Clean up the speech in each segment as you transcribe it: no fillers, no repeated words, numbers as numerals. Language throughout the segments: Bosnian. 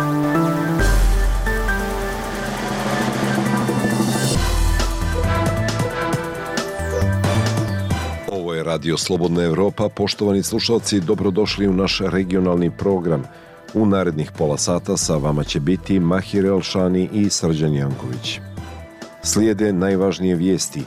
Ovo je Radio Slobodna Evropa. Poštovani slušalci, dobrodošli u naš regionalni program. U narednih pola sata sa vama će biti Mahir Elšani i Srđan Janković. Slijede najvažnije vijesti.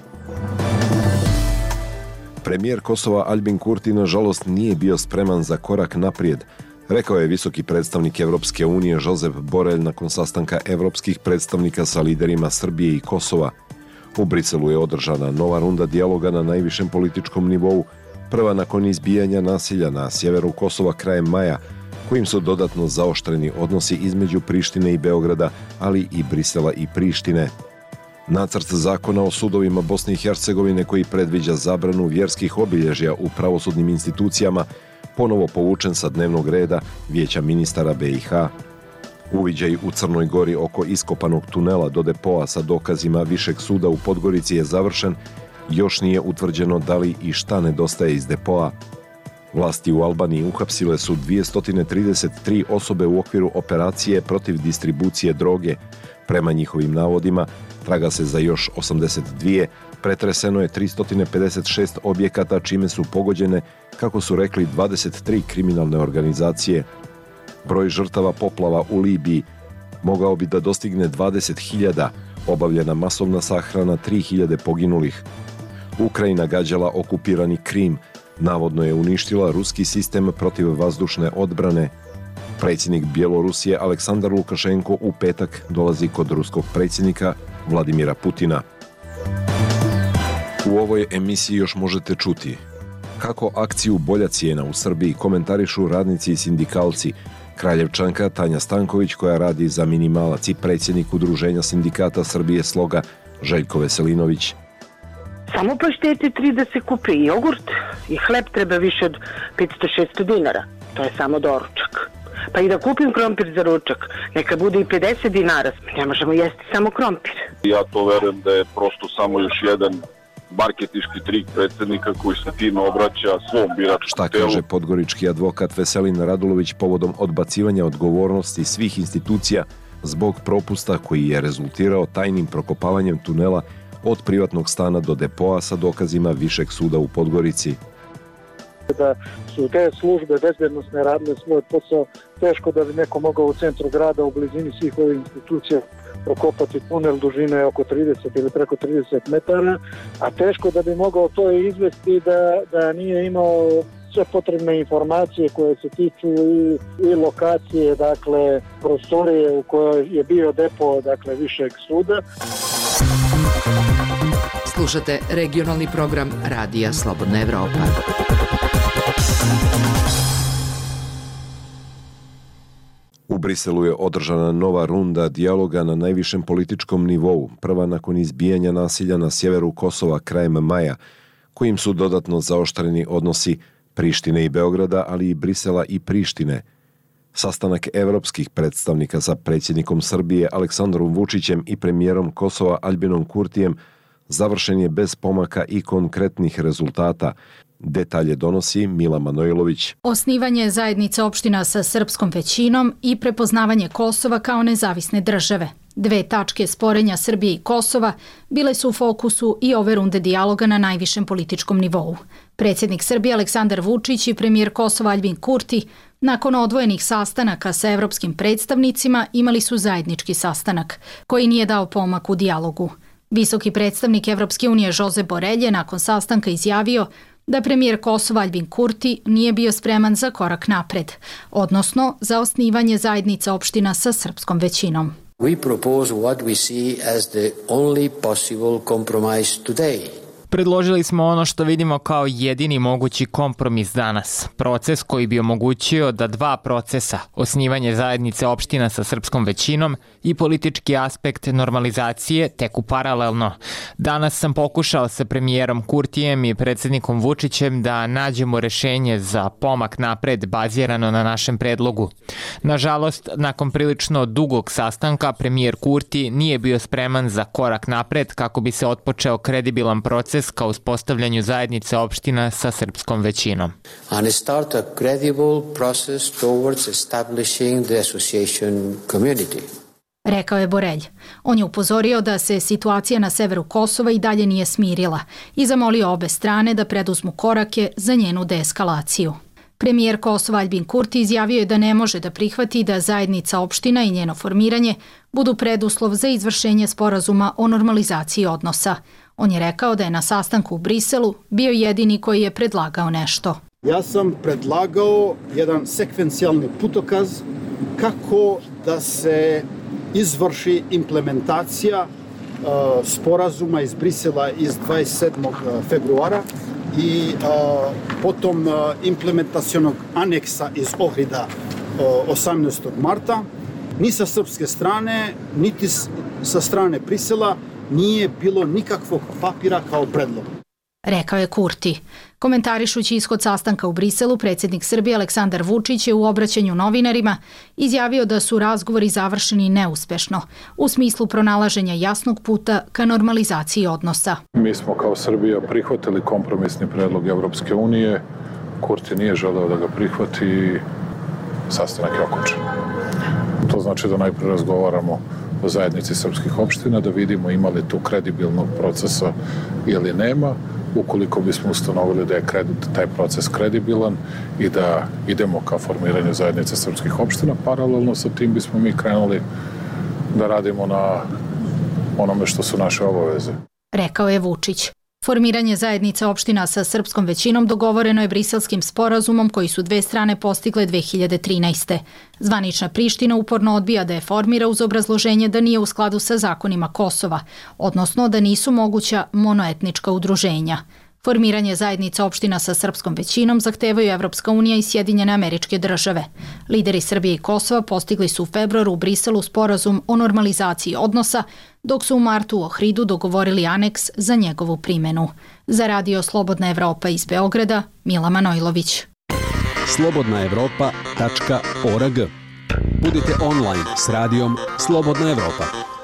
Premijer Kosova Aljbin Kurti nažalost nije bio spreman za korak naprijed, rekao je visoki predstavnik Evropske unije Josep Borrell nakon sastanka evropskih predstavnika sa liderima Srbije i Kosova. U Briselu je održana nova runda dijaloga na najvišem političkom nivou, prva nakon izbijanja nasilja na sjeveru Kosova krajem maja, kojim su dodatno zaoštreni odnosi između Prištine i Beograda, ali i Brisela i Prištine. Nacrt zakona o sudovima Bosne i Hercegovine koji predviđa zabranu vjerskih obilježja u pravosudnim institucijama ponovo povučen sa dnevnog reda Vijeća ministara BiH. Uviđaj u Crnoj Gori oko iskopanog tunela do depoa sa dokazima Višeg suda u Podgorici je završen, još nije utvrđeno da li i šta nedostaje iz depoa. Vlasti u Albaniji uhapsile su 233 osobe u okviru operacije protiv distribucije droge. Prema njihovim navodima, traga se za još 82, pretreseno je 356 objekata čime su pogođene, kako su rekli, 23 kriminalne organizacije. Broj žrtava poplava u Libiji mogao bi da dostigne 20.000, obavljena masovna sahrana 3.000 poginulih. Ukrajina gađala okupirani Krim, navodno je uništila ruski sistem protiv vazdušne odbrane. Predsjednik Bjelorusije Aleksandar Lukašenko u petak dolazi kod ruskog predsjednika Vladimira Putina. U ovoj emisiji još možete čuti kako akciju Bolja cijena u Srbiji komentarišu radnici i sindikalci, Kraljevčanka Tanja Stanković koja radi za minimalac i predsjednik Udruženja sindikata Srbije Sloga Željko Veselinović. Samo paštete 3 da se kupi i jogurt i hleb treba više od 500-600 dinara. To je samo doručak. Pa i da kupim krompir za ručak, neka bude i 50 dinara. Ne možemo jesti samo krompir. Ja to verujem da je prosto samo još jedan marketinški trik predsjednika koji se time obraća svom biračkom Šta telu. kaže podgorički advokat Veselin Radulović povodom odbacivanja odgovornosti svih institucija zbog propusta koji je rezultirao tajnim prokopavanjem tunela od privatnog stana do depoa sa dokazima Višeg suda u Podgorici. Da su te službe bezbednosne radile svoj posao, teško da bi neko mogao u centru grada u blizini svih ovih institucija prokopati tunel dužine oko 30 ili preko 30 metara, a teško da bi mogao to izvesti da nije imao sve potrebne informacije koje se tiču i lokacije, dakle prostorije u kojoj je bio depo, dakle Višeg suda. Slušate regionalni program Radija Slobodna Evropa. U Briselu je održana nova runda dijaloga na najvišem političkom nivou, prva nakon izbijanja nasilja na sjeveru Kosova krajem maja, kojim su dodatno zaoštreni odnosi Prištine i Beograda, ali i Brisela i Prištine. Sastanak evropskih predstavnika sa predsjednikom Srbije Aleksandrom Vučićem i premijerom Kosova Aljbinom Kurtijem završen je bez pomaka i konkretnih rezultata. Detalje donosi Mila Manojlović. Osnivanje zajednice opština sa srpskom većinom i prepoznavanje Kosova kao nezavisne države. 2 tačke sporenja Srbije i Kosova bile su u fokusu i ove runde dijaloga na najvišem političkom nivou. Predsjednik Srbije Aleksandar Vučić i premijer Kosova Aljbin Kurti nakon odvojenih sastanaka sa evropskim predstavnicima imali su zajednički sastanak koji nije dao pomak u dijalogu. Visoki predstavnik Evropske unije Josep Borrell je nakon sastanka izjavio da premijer Kosova Aljbin Kurti nije bio spreman za korak napred, odnosno za osnivanje zajednice opština sa srpskom većinom. We propose what we see as the only possible compromise today. Predložili smo ono što vidimo kao jedini mogući kompromis danas. Proces koji bi omogućio da 2 procesa, osnivanje zajednice opština sa srpskom većinom i politički aspekt normalizacije, teku paralelno. Danas sam pokušao sa premijerom Kurtijem i predsjednikom Vučićem da nađemo rešenje za pomak napred bazirano na našem predlogu. Nažalost, nakon prilično dugog sastanka, premijer Kurti nije bio spreman za korak napred kako bi se otpočeo kredibilan proces proces ka uspostavljanju zajednice opština sa srpskom većinom. And start a credible process towards establishing the association community. Rekao je Borelj. On je upozorio da se situacija na severu Kosova i dalje nije smirila i zamolio obe strane da preduzmu korake za njenu deeskalaciju. Premijer Kosova Aljbin Kurti izjavio je da ne može da prihvati da zajednica opština i njeno formiranje budu preduslov za izvršenje sporazuma o normalizaciji odnosa. On je rekao da je na sastanku u Briselu bio jedini koji je predlagao nešto. Ja sam predlagao jedan sekvencijalni putokaz kako da se izvrši implementacija sporazuma iz Brisela iz 27. februara i potom implementacionog aneksa iz Ohrida 18. marta. Ni sa srpske strane, niti sa strane Brisela nije bilo nikakvog papira kao predlog. Rekao je Kurti. Komentarišući ishod sastanka u Briselu, predsjednik Srbije Aleksandar Vučić je u obraćanju novinarima izjavio da su razgovori završeni neuspešno, u smislu pronalaženja jasnog puta ka normalizaciji odnosa. Mi smo kao Srbija prihvatili kompromisni predlog Evropske unije, Kurti nije želeo da ga prihvati i sastanak je okončan. To znači da najprije razgovaramo o zajednici srpskih opština, da vidimo ima li tu kredibilnog procesa ili nema. Ukoliko bismo ustanovili da je taj proces kredibilan i da idemo ka formiranju zajednice srpskih opština, paralelno sa tim bismo mi krenuli da radimo na onome što su naše obaveze. Rekao je Vučić. Formiranje zajednice opština sa srpskom većinom dogovoreno je Briselskim sporazumom koji su dve strane postigle 2013. Zvanična Priština uporno odbija da je formira uz obrazloženje da nije u skladu sa zakonima Kosova, odnosno da nisu moguća monoetnička udruženja. Formiranje zajednice opština sa srpskom većinom zahtevaju Evropska unija i Sjedinjene Američke Države. Lideri Srbije i Kosova postigli su u februaru u Briselu sporazum o normalizaciji odnosa, dok su u martu u Ohridu dogovorili aneks za njegovu primjenu. Za Radio Slobodna Evropa iz Beograda, Mila Manojlović. slobodnaevropa.org. Budite online s radijom Slobodna Evropa.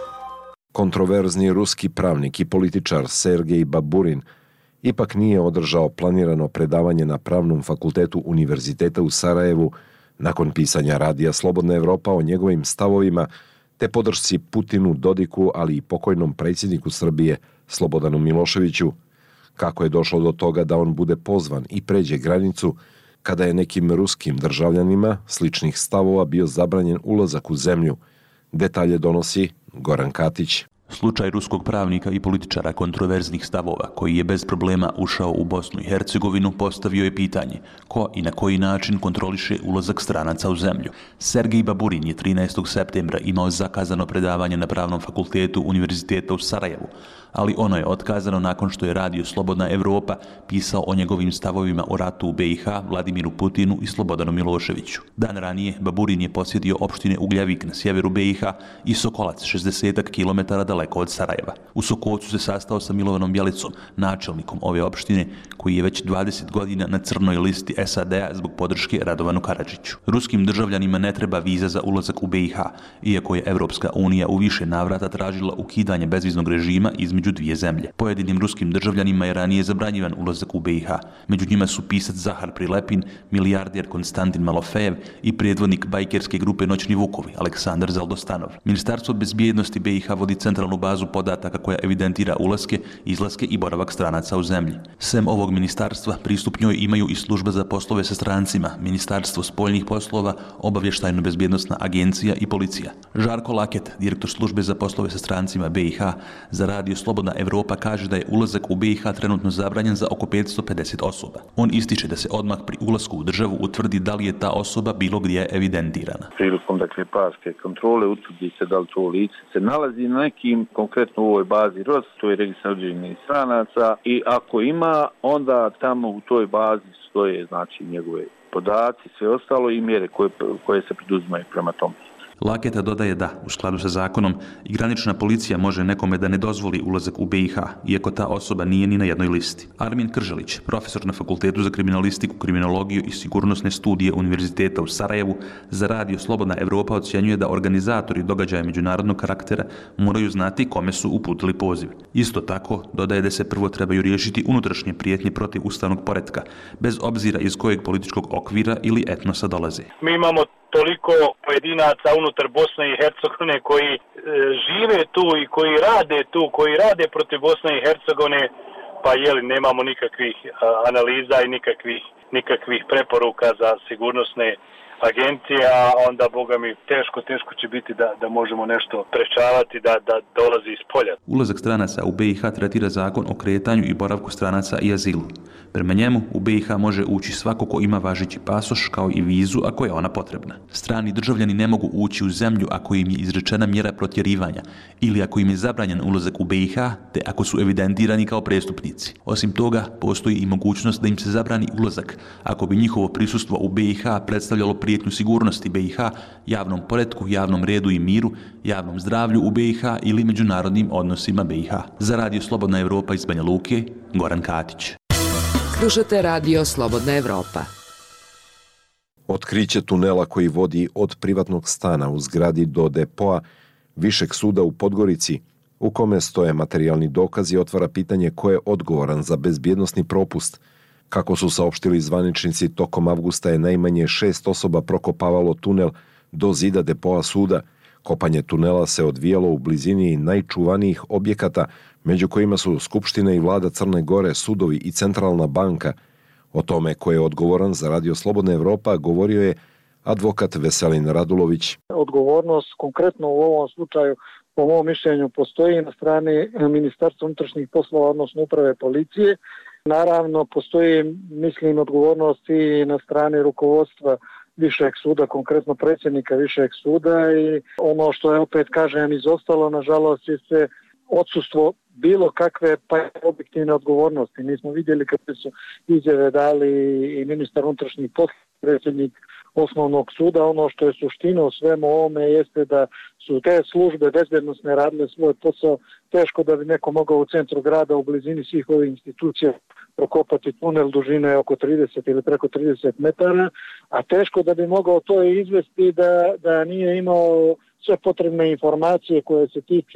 Kontroverzni ruski pravnik i političar Sergej Baburin ipak nije održao planirano predavanje na Pravnom fakultetu Univerziteta u Sarajevu nakon pisanja Radija Slobodna Evropa o njegovim stavovima te podršci Putinu, Dodiku, ali i pokojnom predsjedniku Srbije Slobodanu Miloševiću. Kako je došlo do toga da on bude pozvan i pređe granicu kada je nekim ruskim državljanima sličnih stavova bio zabranjen ulazak u zemlju. Detalje donosi Goran Katić. Slučaj ruskog pravnika i političara kontroverznih stavova, koji je bez problema ušao u Bosnu i Hercegovinu, postavio je pitanje ko i na koji način kontroliše ulazak stranaca u zemlju. Sergej Baburin je 13. septembra imao zakazano predavanje na Pravnom fakultetu Univerziteta u Sarajevu, ali ono je otkazano nakon što je Radio Slobodna Evropa pisao o njegovim stavovima o ratu u BiH, Vladimiru Putinu i Slobodanu Miloševiću. Dan ranije Baburin je posjetio opštine Ugljavik na sjeveru BiH i Sokolac, 60 km daleko od Sarajeva. U Sokolcu se sastao sa Milovanom Bjelicom, načelnikom ove opštine, koji je već 20 godina na crnoj listi SAD-a zbog podrške Radovanu Karadžiću. Ruskim državljanima ne treba viza za ulazak u BiH, iako je Evropska unija u više navrata tražila ukidanje bezviznog režima između dvije zemlje. Pojedinim ruskim državljanima je ranije zabranjivan ulazak u BiH. Među njima su pisac Zahar Prilepin, milijarder Konstantin Malofejev i predvodnik bajkerske grupe Noćni Vukovi, Aleksandar Zaldostanov. Ministarstvo bezbjednosti BiH vodi centralnu bazu podataka koja evidentira ulaske, izlaske i boravak stranaca u zemlji. Sem ovog ministarstva, pristup njoj imaju i služba za poslove sa strancima, Ministarstvo spoljnih poslova, Obavještajno-bezbjednosna agencija i policija. Žarko Laket, direktor službe za poslove sa strancima BiH, za Radio Slobodna Evropa kaže da je ulazak u BiH trenutno zabranjen za oko 550 osoba. On ističe da se odmah pri ulasku u državu utvrdi da li je ta osoba bilo gdje evidentirana. Prilikom paske kontrole utvrdi se da li to lice se nalazi na nekim, konkretno u ovoj bazi ROS, to je registar određenih stranaca, i ako ima, onda tamo u toj bazi stoje znači njegove podaci, sve ostalo i mjere koje se preduzimaju prema tom. Laketa dodaje da, u skladu sa zakonom, i granična policija može nekome da ne dozvoli ulazak u BiH, iako ta osoba nije ni na jednoj listi. Armin Krželić, profesor na Fakultetu za kriminalistiku, kriminologiju i sigurnosne studije Univerziteta u Sarajevu, za radio Slobodna Evropa ocjenjuje da organizatori događaja međunarodnog karaktera moraju znati kome su uputili poziv. Isto tako, dodaje da se prvo trebaju riješiti unutrašnje prijetnje protiv ustavnog poretka, bez obzira iz kojeg političkog okvira ili etnosa dolaze. Mi imamo toliko pojedinaca unutar Bosne i Hercegovine koji žive tu i koji rade tu, koji rade protiv Bosne i Hercegovine, pa nemamo nikakvih analiza i nikakvih preporuka za sigurnosne agencije, a onda, boga mi, teško će biti da možemo nešto sprečavati da dolazi iz polja. Ulazak stranaca u BiH tretira zakon o kretanju i boravku stranaca i azilu. Prema njemu, u BiH može ući svako ko ima važeći pasoš, kao i vizu ako je ona potrebna. Strani državljani ne mogu ući u zemlju ako im je izrečena mjera protjerivanja ili ako im je zabranjen ulazak u BiH, te ako su evidentirani kao prestupnici. Osim toga, postoji i mogućnost da im se zabrani ulazak ako bi njihovo prisustvo u BiH predstavljalo prijetnju sigurnosti BiH, javnom poretku, javnom redu i miru, javnom zdravlju u BiH ili međunarodnim odnosima BiH. Za radio Slobodna Evropa iz Banja Luke, Goran Katić. Slušate radio Slobodna Evropa. Otkriće tunela koji vodi od privatnog stana u zgradi do depoa Višeg suda u Podgorici, u kome stoje materijalni dokazi, otvara pitanje ko je odgovoran za bezbjednosni propust. Kako su saopštili zvaničnici, tokom avgusta je najmanje 6 osoba prokopavalo tunel do zida depoa suda. Kopanje tunela se odvijalo u blizini najčuvanijih objekata, među kojima su Skupština i vlada Crne Gore, sudovi i Centralna banka. O tome ko je odgovoran za radio Slobodna Evropa govorio je advokat Veselin Radulović. Odgovornost konkretno u ovom slučaju, po mom mišljenju, postoji na strani Ministarstva unutrašnjih poslova, odnosno uprave policije. Naravno, postoji, odgovornost i na strani rukovodstva Višeg suda, konkretno predsjednika Višeg suda, i ono što je, opet kažem, izostalo, nažalost, je odsustvo bilo kakve objektivne odgovornosti. Mi smo vidjeli kad su izjave dali i ministar unutrašnjih poslova, predsjednik osnovnog suda. Ono što je suština u svemu ovome jeste da su te službe bezbjednosne radile svoj posao. Teško da bi neko mogao u centru grada, u blizini svih ovih institucija, prokopati tunel dužine oko 30 ili preko 30 metara, a teško da bi mogao to izvesti da nije imao sve potrebne informacije koje se tiču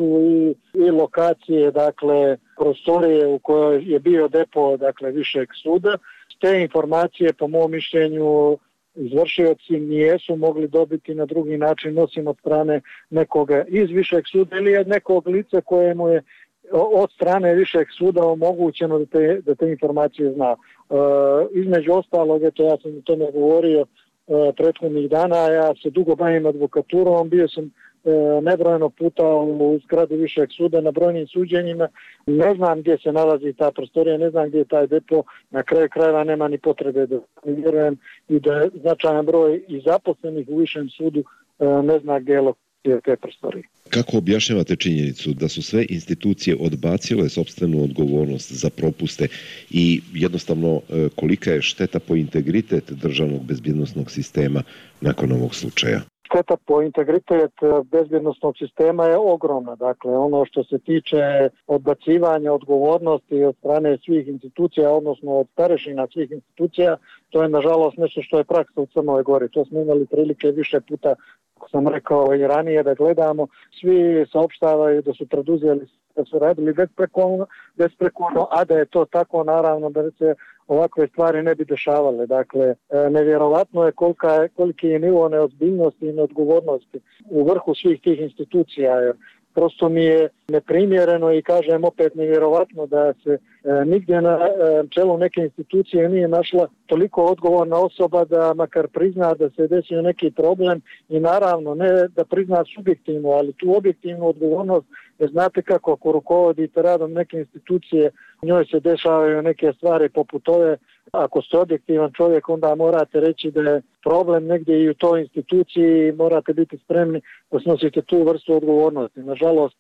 i lokacije, dakle prostorije u kojoj je bio depo, dakle Višeg suda. Te informacije, po mom mišljenju, izvršioci nijesu mogli dobiti na drugi način, osim od strane nekoga iz Višeg suda ili nekog lica kojemu je od strane Višeg suda omogućeno da te informacije zna. Između ostalog, ja sam o tome govorio prethodnih dana, ja se dugo bavim advokaturom, bio sam nebrojeno puta u zgradi Višeg suda na brojnim suđenjima. Ne znam gdje se nalazi ta prostorija, ne znam gdje je taj depo, na kraju krajeva nema ni potrebe da vjerujem i da značajan broj i zaposlenih u Višem sudu ne zna gdje je lokacija te prostorije. Kako objašnjavate činjenicu da su sve institucije odbacile sopstvenu odgovornost za propuste i jednostavno kolika je šteta po integritet državnog bezbjednosnog sistema nakon ovog slučaja? Šteta po integritet bezbjednosnog sistema je ogromna. Dakle, ono što se tiče odbacivanja odgovornosti od strane svih institucija, odnosno od starešina svih institucija, to je nažalost nešto što je praksa u Crnoj Gori. To smo imali prilike više puta, kako sam rekao i ranije, da gledamo. Svi saopštavaju da su preduzeli, da su radili besprekorno, a da je to tako, naravno da se ovakve stvari ne bi dešavale. Dakle, nevjerovatno je koliki je nivo neozbiljnosti i neodgovornosti u vrhu svih tih institucija. Prosto mi je neprimjereno i kažem opet nevjerovatno da se nigdje na čelu neke institucije nije našla toliko odgovorna osoba da makar prizna da se desio neki problem i naravno ne da prizna subjektivnu, ali tu objektivnu odgovornost, jer znate kako ako rukovodite radom neke institucije, njoj se dešavaju neke stvari poput ove. Ako ste objektivan čovjek, onda morate reći da je problem negdje i u toj instituciji, morate biti spremni da snosite tu vrstu odgovornosti. Nažalost,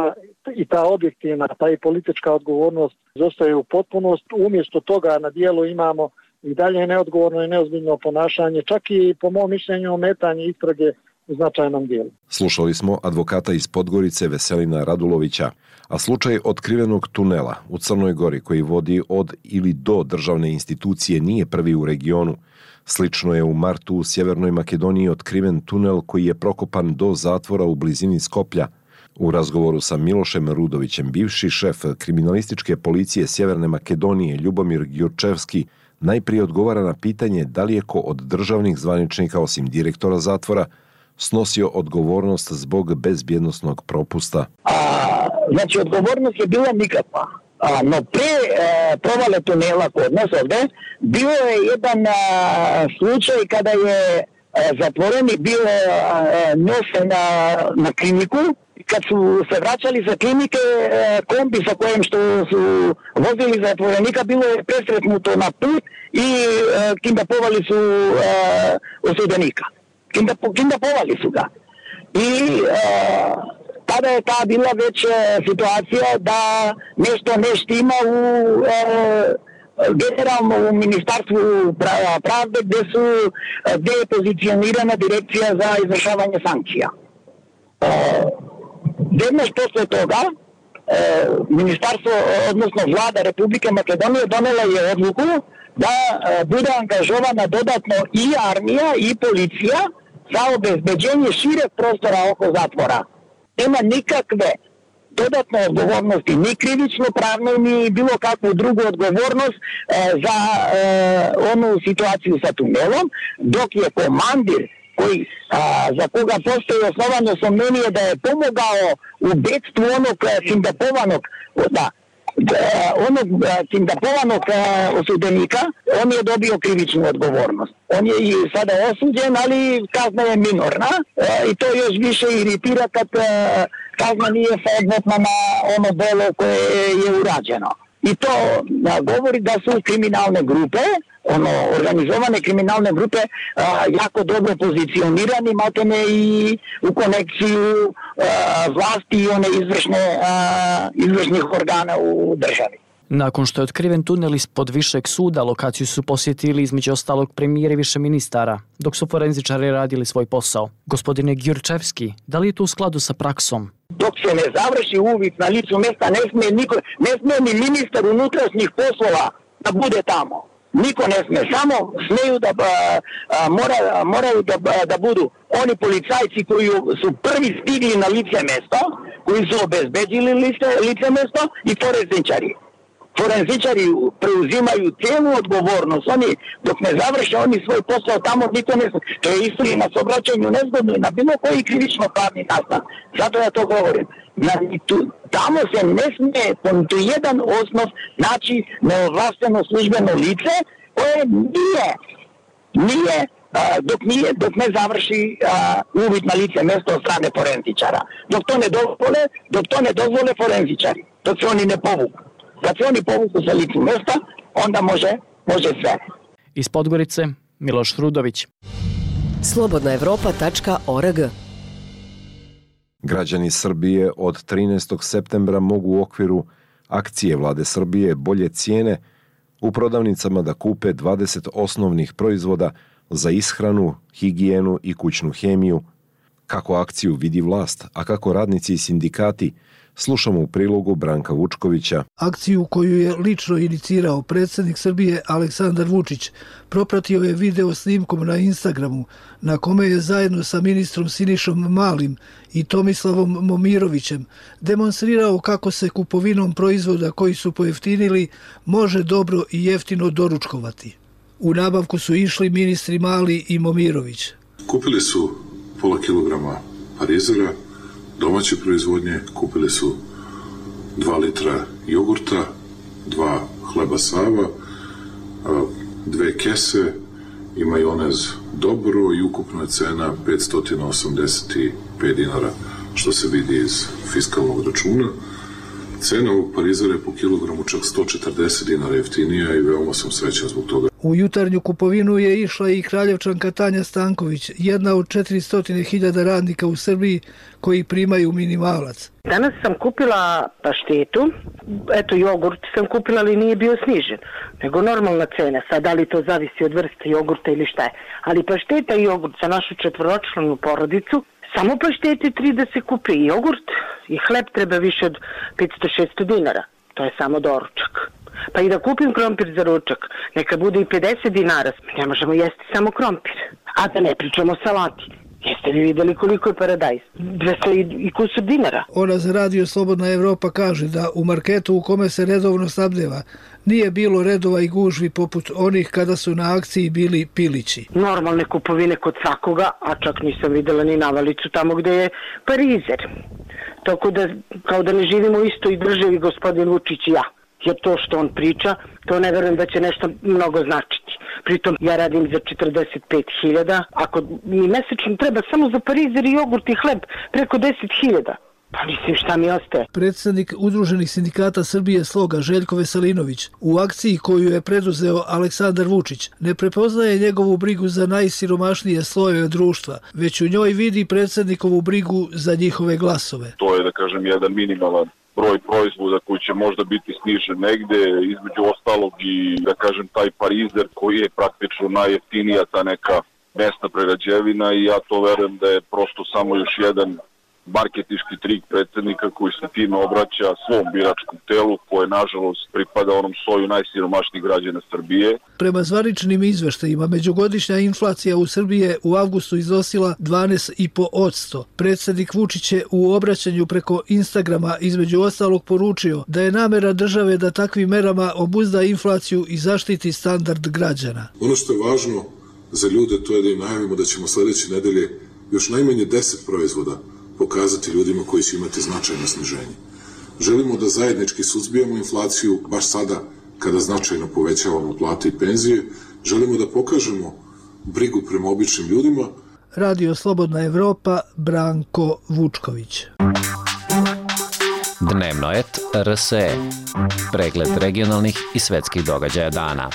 ta objektivna, ta i politička odgovornost zostaje u potpunost. Umjesto toga na dijelu imamo i dalje neodgovorno i neozbiljno ponašanje, čak i po mom mišljenju ometanje istrage značajnom dijelu. Slušali smo advokata iz Podgorice Veselina Radulovića, a slučaj otkrivenog tunela u Crnoj Gori koji vodi od ili do državne institucije nije prvi u regionu. Slično je u martu u Sjevernoj Makedoniji otkriven tunel koji je prokopan do zatvora u blizini Skoplja. U razgovoru sa Milošem Rudovićem, bivši šef kriminalističke policije Sjeverne Makedonije Ljubomir Gjurčevski najprije odgovara na pitanje da li je ko od državnih zvaničnika osim direktora zatvora snosio odgovornost zbog bezbjednosnog propusta. Znači, odgovornost je bila nikakva. No pre provale tunela kod nas ovde, bio je jedan slučaj kada je zatvoreni bio nošen na kliniku. Kad su se vraćali sa klinike, kombi sa kojim što su vozili zatvorenika bilo je presretnuto na put i kindapovali su osudenika. Kindapovali su ga. I tada je ta bila već situacija da nešto ne štima u generalno u Ministarstvu pravde gde je pozicionirana direkcija za izvršavanje sankcija. Jednaš posle toga Ministarstvo, odnosno Vlada Republike Makedonije donela je odluku da bude angažovana dodatno i armija i policija za obezbeđenje šireg prostora oko zatvora. Nema nikakve dodatne odgovornosti, ni krivično pravne, ni bilo kakvu drugu odgovornost za onu situaciju sa tunelom, dok je komandir za koga postoji osnovano sumnjenje da je pomogao u bekstvu onog kidnapovanog osudenika, on je dobio krivičnu odgovornost. On je i sada osuđen, ali kazna je minorna i to još više iritira kad kazna nije odnosna na ono delo koje je urađeno. I to govori da su kriminalne grupe, organizovane kriminalne grupe jako dobro pozicionirani, maltene i u konekciju vlasti i one izvršnih organa u državi. Nakon što je otkriven tunel ispod Višeg suda, lokaciju su posjetili između ostalog premijer i više ministara, dok su forenzičari radili svoj posao. Gospodine Gjurčevski, da li je to u skladu sa praksom? Dok se ne završi uvid na licu mesta, ne sme ni ministar unutrašnjih poslova da bude tamo. Niko ne sme, samo smeju da moraju da budu oni policajci koji su prvi stigli na lice mesto, koji su obezbeđili lice mesto i forenzičari. Forenzičari preuzimaju cijelu odgovornost. Oni, dok ne završe oni svoj posao, tamo niko ne sme. To je isto i na saobraćanju nezgodno i na bilo koji krivično pravni nastan. Zato ja to govorim. Tamo se ne sme po jedan osnov naći neovlašteno službeno lice koje nije dok ne završi uvid na lice mjesto od strane forenzičara. Dok to ne dozvole forenzičari, dok se oni ne povuku. Kad se oni povuku sa licu mjesta, onda može sve. Iz Podgorice, Miloš Rudović. Slobodnaevropa.org. Građani Srbije od 13. septembra mogu u okviru akcije Vlade Srbije Bolje cijene u prodavnicama da kupe 20 osnovnih proizvoda za ishranu, higijenu i kućnu hemiju. Kako akciju vidi vlast, a kako radnici i sindikati, slušamo u prilogu Branka Vučkovića. Akciju koju je lično inicirao predsjednik Srbije Aleksandar Vučić propratio je video snimkom na Instagramu, na kome je zajedno sa ministrom Sinišom Malim i Tomislavom Momirovićem demonstrirao kako se kupovinom proizvoda koji su pojeftinili može dobro i jeftino doručkovati. U nabavku su išli ministri Mali i Momirović. Kupili su pola kilograma parizera, domaće proizvodnje, kupili su 2 litra jogurta, 2 hleba Sava, 2 kese i majonez Dobro i ukupna cena 585 dinara, što se vidi iz fiskalnog računa. Cena ovog parizera je po kilogramu čak 140 dinara jeftinija i veoma sam srećan zbog toga. U jutarnju kupovinu je išla i kraljevčanka Tanja Stanković, jedna od 400.000 radnika u Srbiji koji primaju minimalac. Danas sam kupila paštetu, eto jogurt sam kupila, ali nije bio snižen, nego normalna cena. Sad, da li to zavisi od vrste jogurta ili šta je. Ali pašteta i jogurt za našu četvoročlanu porodicu, samo paštete 3 da se kupi i jogurt i hleb treba više od 500-600 dinara. To je samo doručak. Pa i da kupim krompir za ručak, neka bude i 50 dinara. Ne možemo jesti samo krompir, a da ne pričamo o salati. Jeste li vidjeli koliko je paradajz? 200 i kusur dinara. Ona za Radio Slobodna Evropa kaže da u marketu u kome se redovno snabdeva nije bilo redova i gužvi poput onih kada su na akciji bili pilići. Normalne kupovine kod svakoga, a čak nisam vidjela ni navalicu tamo gde je parizer. Tako da, kao da ne živimo u istoj državi gospodin Vučić i ja. Jer to što on priča, to ne verujem da će nešto mnogo značiti. Pritom ja radim za 45.000, ako mi mesečno treba samo za parizer i jogurt i hleb preko 10.000, pa mislim šta mi ostaje. Predsednik Udruženih sindikata Srbije Sloga Željko Veselinović u akciji koju je preduzeo Aleksandar Vučić ne prepoznaje njegovu brigu za najsiromašnije slojeve društva, već u njoj vidi predsednikovu brigu za njihove glasove. To je, da kažem, jedan minimalan broj proizvoda koji će možda biti snižen negde, između ostalog i, da kažem, taj parizer koji je praktično najjeftinija ta neka mesna prerađevina i ja to verujem da je prosto samo još jedan marketinški trik predsednika koji se time obraća svom biračkom telu koje nažalost pripada onom sloju najsiromašnijih građana Srbije. Prema zvaničnim izveštajima, međugodišnja inflacija u Srbiji je u avgustu iznosila 12,5%. Predsednik Vučić je u obraćanju preko Instagrama između ostalog poručio da je namera države da takvim merama obuzda inflaciju i zaštiti standard građana. Ono što je važno za ljude to je da im najavimo da ćemo sledeće nedelje još najmanje 10 proizvoda pokazati ljudima koji će imati značajno sniženje. Želimo da zajednički suzbijamo inflaciju baš sada kada značajno povećavamo plate i penzije. Želimo da pokažemo brigu prema običnim ljudima. Radio Slobodna Evropa, Branko Vučković. Dnevno et RSE. Pregled regionalnih i svetskih događaja dana.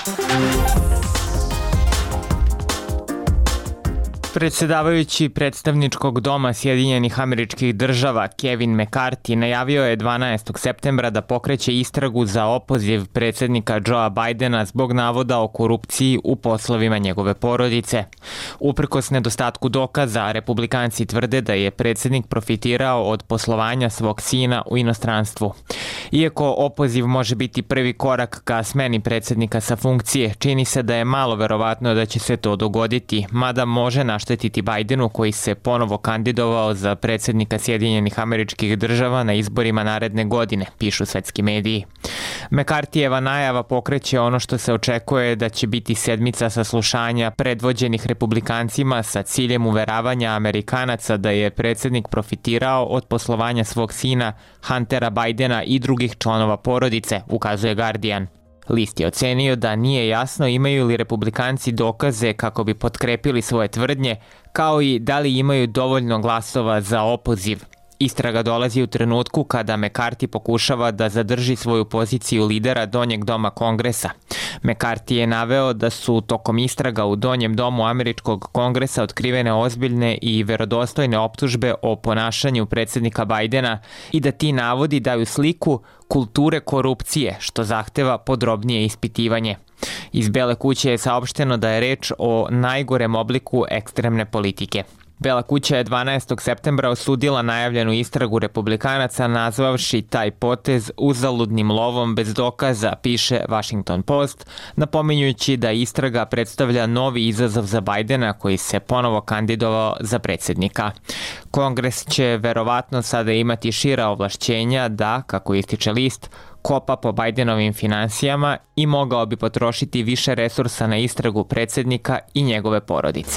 Predsedavajući predstavničkog doma Sjedinjenih Američkih Država Kevin McCarthy najavio je 12. septembra da pokreće istragu za opoziv predsednika Joea Bidena zbog navoda o korupciji u poslovima njegove porodice. Uprkos nedostatku dokaza, republikanci tvrde da je predsednik profitirao od poslovanja svog sina u inostranstvu. Iako opoziv može biti prvi korak ka smeni predsednika sa funkcije, čini se da je malo verovatno da će se to dogoditi, mada može naštetiti Bidenu koji se ponovo kandidovao za predsednika Sjedinjenih Američkih Država na izborima naredne godine, pišu svetski mediji. McCarthyjeva najava pokreće ono što se očekuje da će biti sedmica saslušanja predvođenih republikancima sa ciljem uveravanja Amerikanaca da je predsednik profitirao od poslovanja svog sina Huntera Bidena i drugih članova porodice, ukazuje Guardian. List je ocenio da nije jasno imaju li republikanci dokaze kako bi potkrepili svoje tvrdnje, kao i da li imaju dovoljno glasova za opoziv. Istraga dolazi u trenutku kada McCarthy pokušava da zadrži svoju poziciju lidera Donjeg doma Kongresa. McCarthy je naveo da su tokom istraga u Donjem domu Američkog kongresa otkrivene ozbiljne i verodostojne optužbe o ponašanju predsednika Bidena i da ti navodi daju sliku kulture korupcije, što zahteva podrobnije ispitivanje. Iz Bele kuće je saopšteno da je reč o najgorem obliku ekstremne politike. Bela kuća je 12. septembra osudila najavljenu istragu republikanaca nazvavši taj potez uzaludnim lovom bez dokaza, piše Washington Post, napominjući da istraga predstavlja novi izazov za Bidena koji se ponovo kandidovao za predsednika. Kongres će verovatno sada imati šira ovlašćenja da, kako ističe list, kopa po Bidenovim finansijama i mogao bi potrošiti više resursa na istragu predsednika i njegove porodice.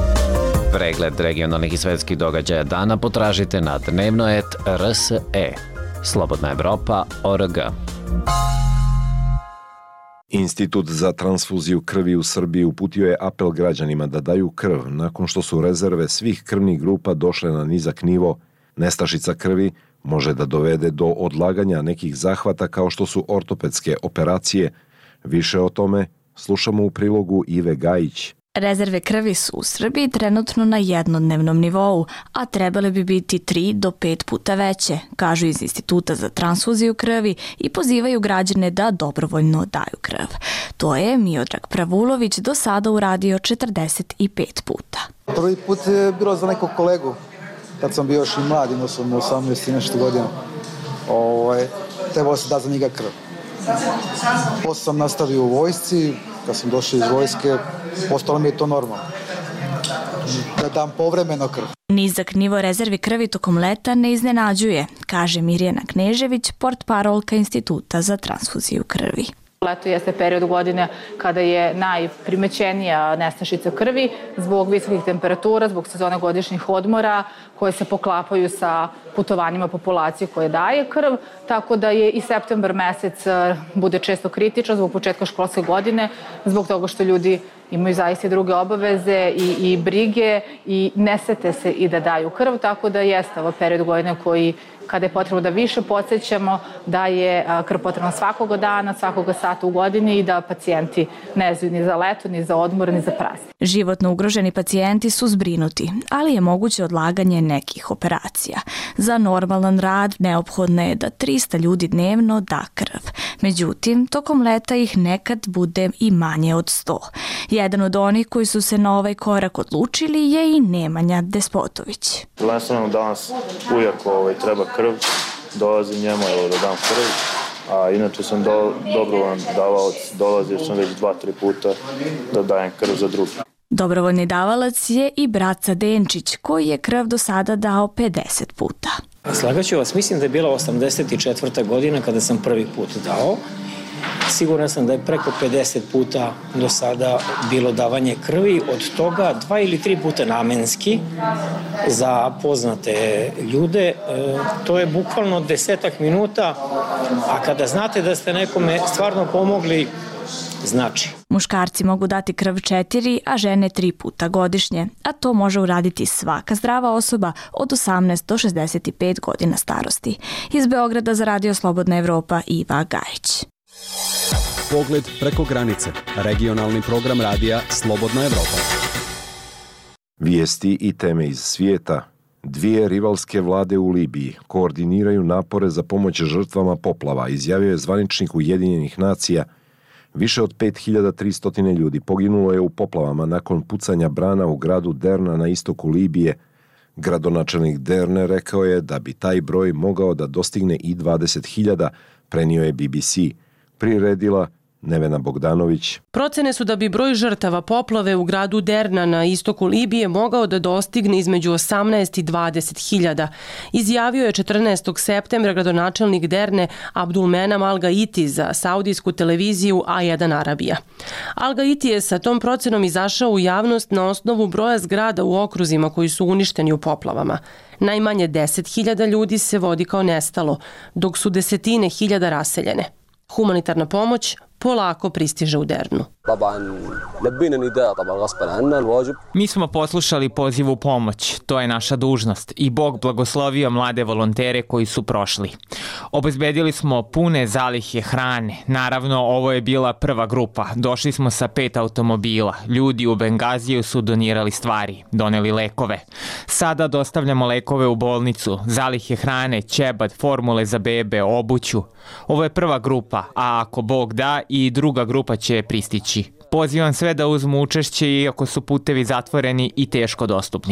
Pregled regionalnih i svetskih događaja dana potražite na dnevnoet.rse. Slobodna Evropa.org. Institut za transfuziju krvi u Srbiji uputio je apel građanima da daju krv nakon što su rezerve svih krvnih grupa došle na nizak nivo. Nestašica krvi Može da dovede do odlaganja nekih zahvata kao što su ortopedske operacije. Više o tome slušamo u prilogu Ive Gajić. Rezerve krvi su u Srbiji trenutno na jednodnevnom nivou, a trebale bi biti 3 do 5 puta veće, kažu iz Instituta za transfuziju krvi i pozivaju građane da dobrovoljno daju krv. To je Miodrag Pravulović do sada uradio 45 puta. Prvi put je bilo za nekog kolegu, kad sam bio još i mlad, imao sam 18 i nešto godina. Trebalo se da za njega krv. Posle sam nastavio u vojsci, kad sam došao iz vojske, postalo mi je to normalno. Da dam povremeno krv. Nizak nivo rezervi krvi tokom leta ne iznenađuje, kaže Mirjana Knežević, portparolka Instituta za transfuziju krvi. Leto jeste period godine kada je najprimećenija nestašica krvi zbog visokih temperatura, zbog sezone godišnjih odmora koje se poklapaju sa putovanjima populacije koje daje krv, tako da je i septembar mesec bude često kritičan zbog početka školske godine, zbog toga što ljudi imaju zaista druge obaveze i brige i ne sete se i da daju krv, tako da jeste ovo period godine koji kada je potrebno da više podsjećamo da je krv potrebna svakoga dana, svakoga sata u godini i da pacijenti ne znaju ni za leto, ni za odmor, ni za praznik. Životno ugroženi pacijenti su zbrinuti, ali je moguće odlaganje nekih operacija. Za normalan rad neophodno je da 300 ljudi dnevno da krv. Međutim, tokom leta ih nekad bude i manje od 100. Jedan od onih koji su se na ovaj korak odlučili je i Nemanja Despotović. Prvenstveno danas ujak treba krv, dolazim njemu da dam krv, a inače sam dobrovoljan davalac, dolazio sam već 2-3 puta da dajem krv za drugi. Dobrovoljni davalac je i Braca Denčić, koji je krv do sada dao 50 puta. Slagaću vas, mislim da je bila 84. godina kada sam prvi put dao. Siguran sam da je preko 50 puta do sada bilo davanje krvi, od toga 2 ili 3 puta namenski za poznate ljude. To je bukvalno 10 minuta, a kada znate da ste nekome stvarno pomogli, znači. Muškarci mogu dati krv 4, a žene 3 puta godišnje, a to može uraditi svaka zdrava osoba od 18 do 65 godina starosti. Iz Beograda za Radio Slobodna Evropa, Iva Gajić. Pogled preko granice. Regionalni program radija Slobodna Evropa. Vijesti i teme iz svijeta. 2 rivalske vlade u Libiji koordiniraju napore za pomoć žrtvama poplava, izjavio je zvaničnik Ujedinjenih nacija. Više od 5300 ljudi poginulo je u poplavama nakon pucanja brana u gradu Derna na istoku Libije. Gradonačelnik Derne rekao je da bi taj broj mogao da dostigne i 20.000, prenio je BBC. Priredila Nevena Bogdanović. Procene su da bi broj žrtava poplave u gradu Derna na istoku Libije mogao da dostigne između 18 i 20.000. Izjavio je 14. septembra gradonačelnik Derne Abdulmenam Al-Gaiti za saudijsku televiziju A1 Arabija. Al-Gaiti je sa tom procenom izašao u javnost na osnovu broja zgrada u okruzima koji su uništeni u poplavama. Najmanje 10.000 ljudi se vodi kao nestalo, dok su desetine hiljada raseljene. Humanitarna pomoć polako pristiže u Dernu. Mi smo poslušali poziv u pomoć, to je naša dužnost i Bog blagoslovio mlade volontere koji su prošli. Obezbedili smo pune zalihe hrane, naravno ovo je bila prva grupa, došli smo sa 5 automobila, ljudi u Bengaziju su donirali stvari, doneli lekove. Sada dostavljamo lekove u bolnicu, zalihe hrane, ćebad, formule za bebe, obuću. Ovo je prva grupa, a ako Bog da i druga grupa će pristići. Pozivam sve da uzmu učešće iako su putevi zatvoreni i teško dostupni.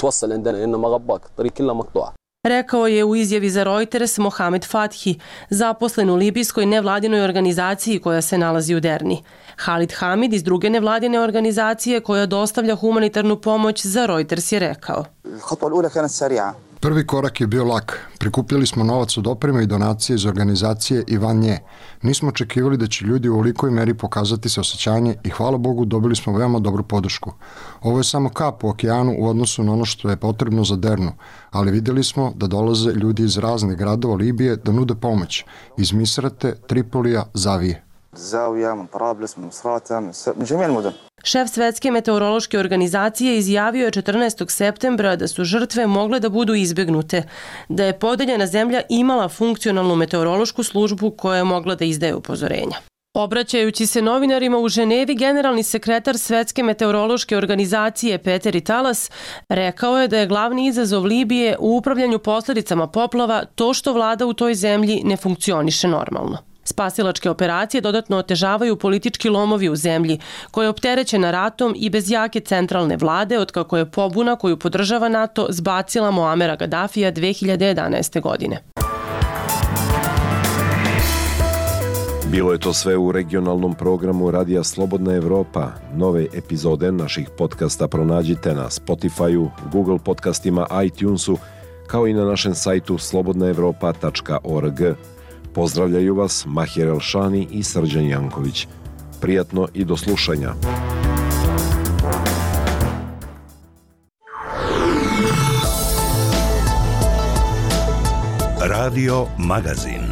Rekao je u izjavi za Reuters Mohamed Fathi, zaposlen u libijskoj nevladinoj organizaciji koja se nalazi u Derni. Halid Hamid iz druge nevladine organizacije koja dostavlja humanitarnu pomoć za Reuters je rekao. Prvi korak je bio lak. Prikupljali smo novac od opreme i donacije iz organizacije i van nje. Nismo očekivali da će ljudi u ovolikoj meri pokazati saosećanje i hvala Bogu dobili smo veoma dobru podršku. Ovo je samo kap u okeanu u odnosu na ono što je potrebno za Dernu, ali vidjeli smo da dolaze ljudi iz raznih gradova Libije da nude pomoć, iz Misrate, Tripolija, Zavije. Šef Svetske meteorološke organizacije izjavio je 14. septembra da su žrtve mogle da budu izbegnute, da je podeljena zemlja imala funkcionalnu meteorološku službu koja je mogla da izdaje upozorenja. Obraćajući se novinarima u Ženevi, generalni sekretar Svetske meteorološke organizacije Peter Talas rekao je da je glavni izazov Libije u upravljanju posljedicama poplava to što vlada u toj zemlji ne funkcioniše normalno. Spasilačke operacije dodatno otežavaju politički lomovi u zemlji, koja je opterećena ratom i bez jake centralne vlade otkako je pobuna koju podržava NATO zbacila Muamera Gaddafija 2011. godine. Bilo je to sve u regionalnom programu Radija Slobodna Evropa. Nove epizode naših podcasta pronađite na Spotify-u, Google podcastima, iTunesu, kao i na našem sajtu slobodnaevropa.org. Pozdravljaju vas Mahir Elšani i Srđan Janković. Prijatno i do slušanja. Radio Magazin.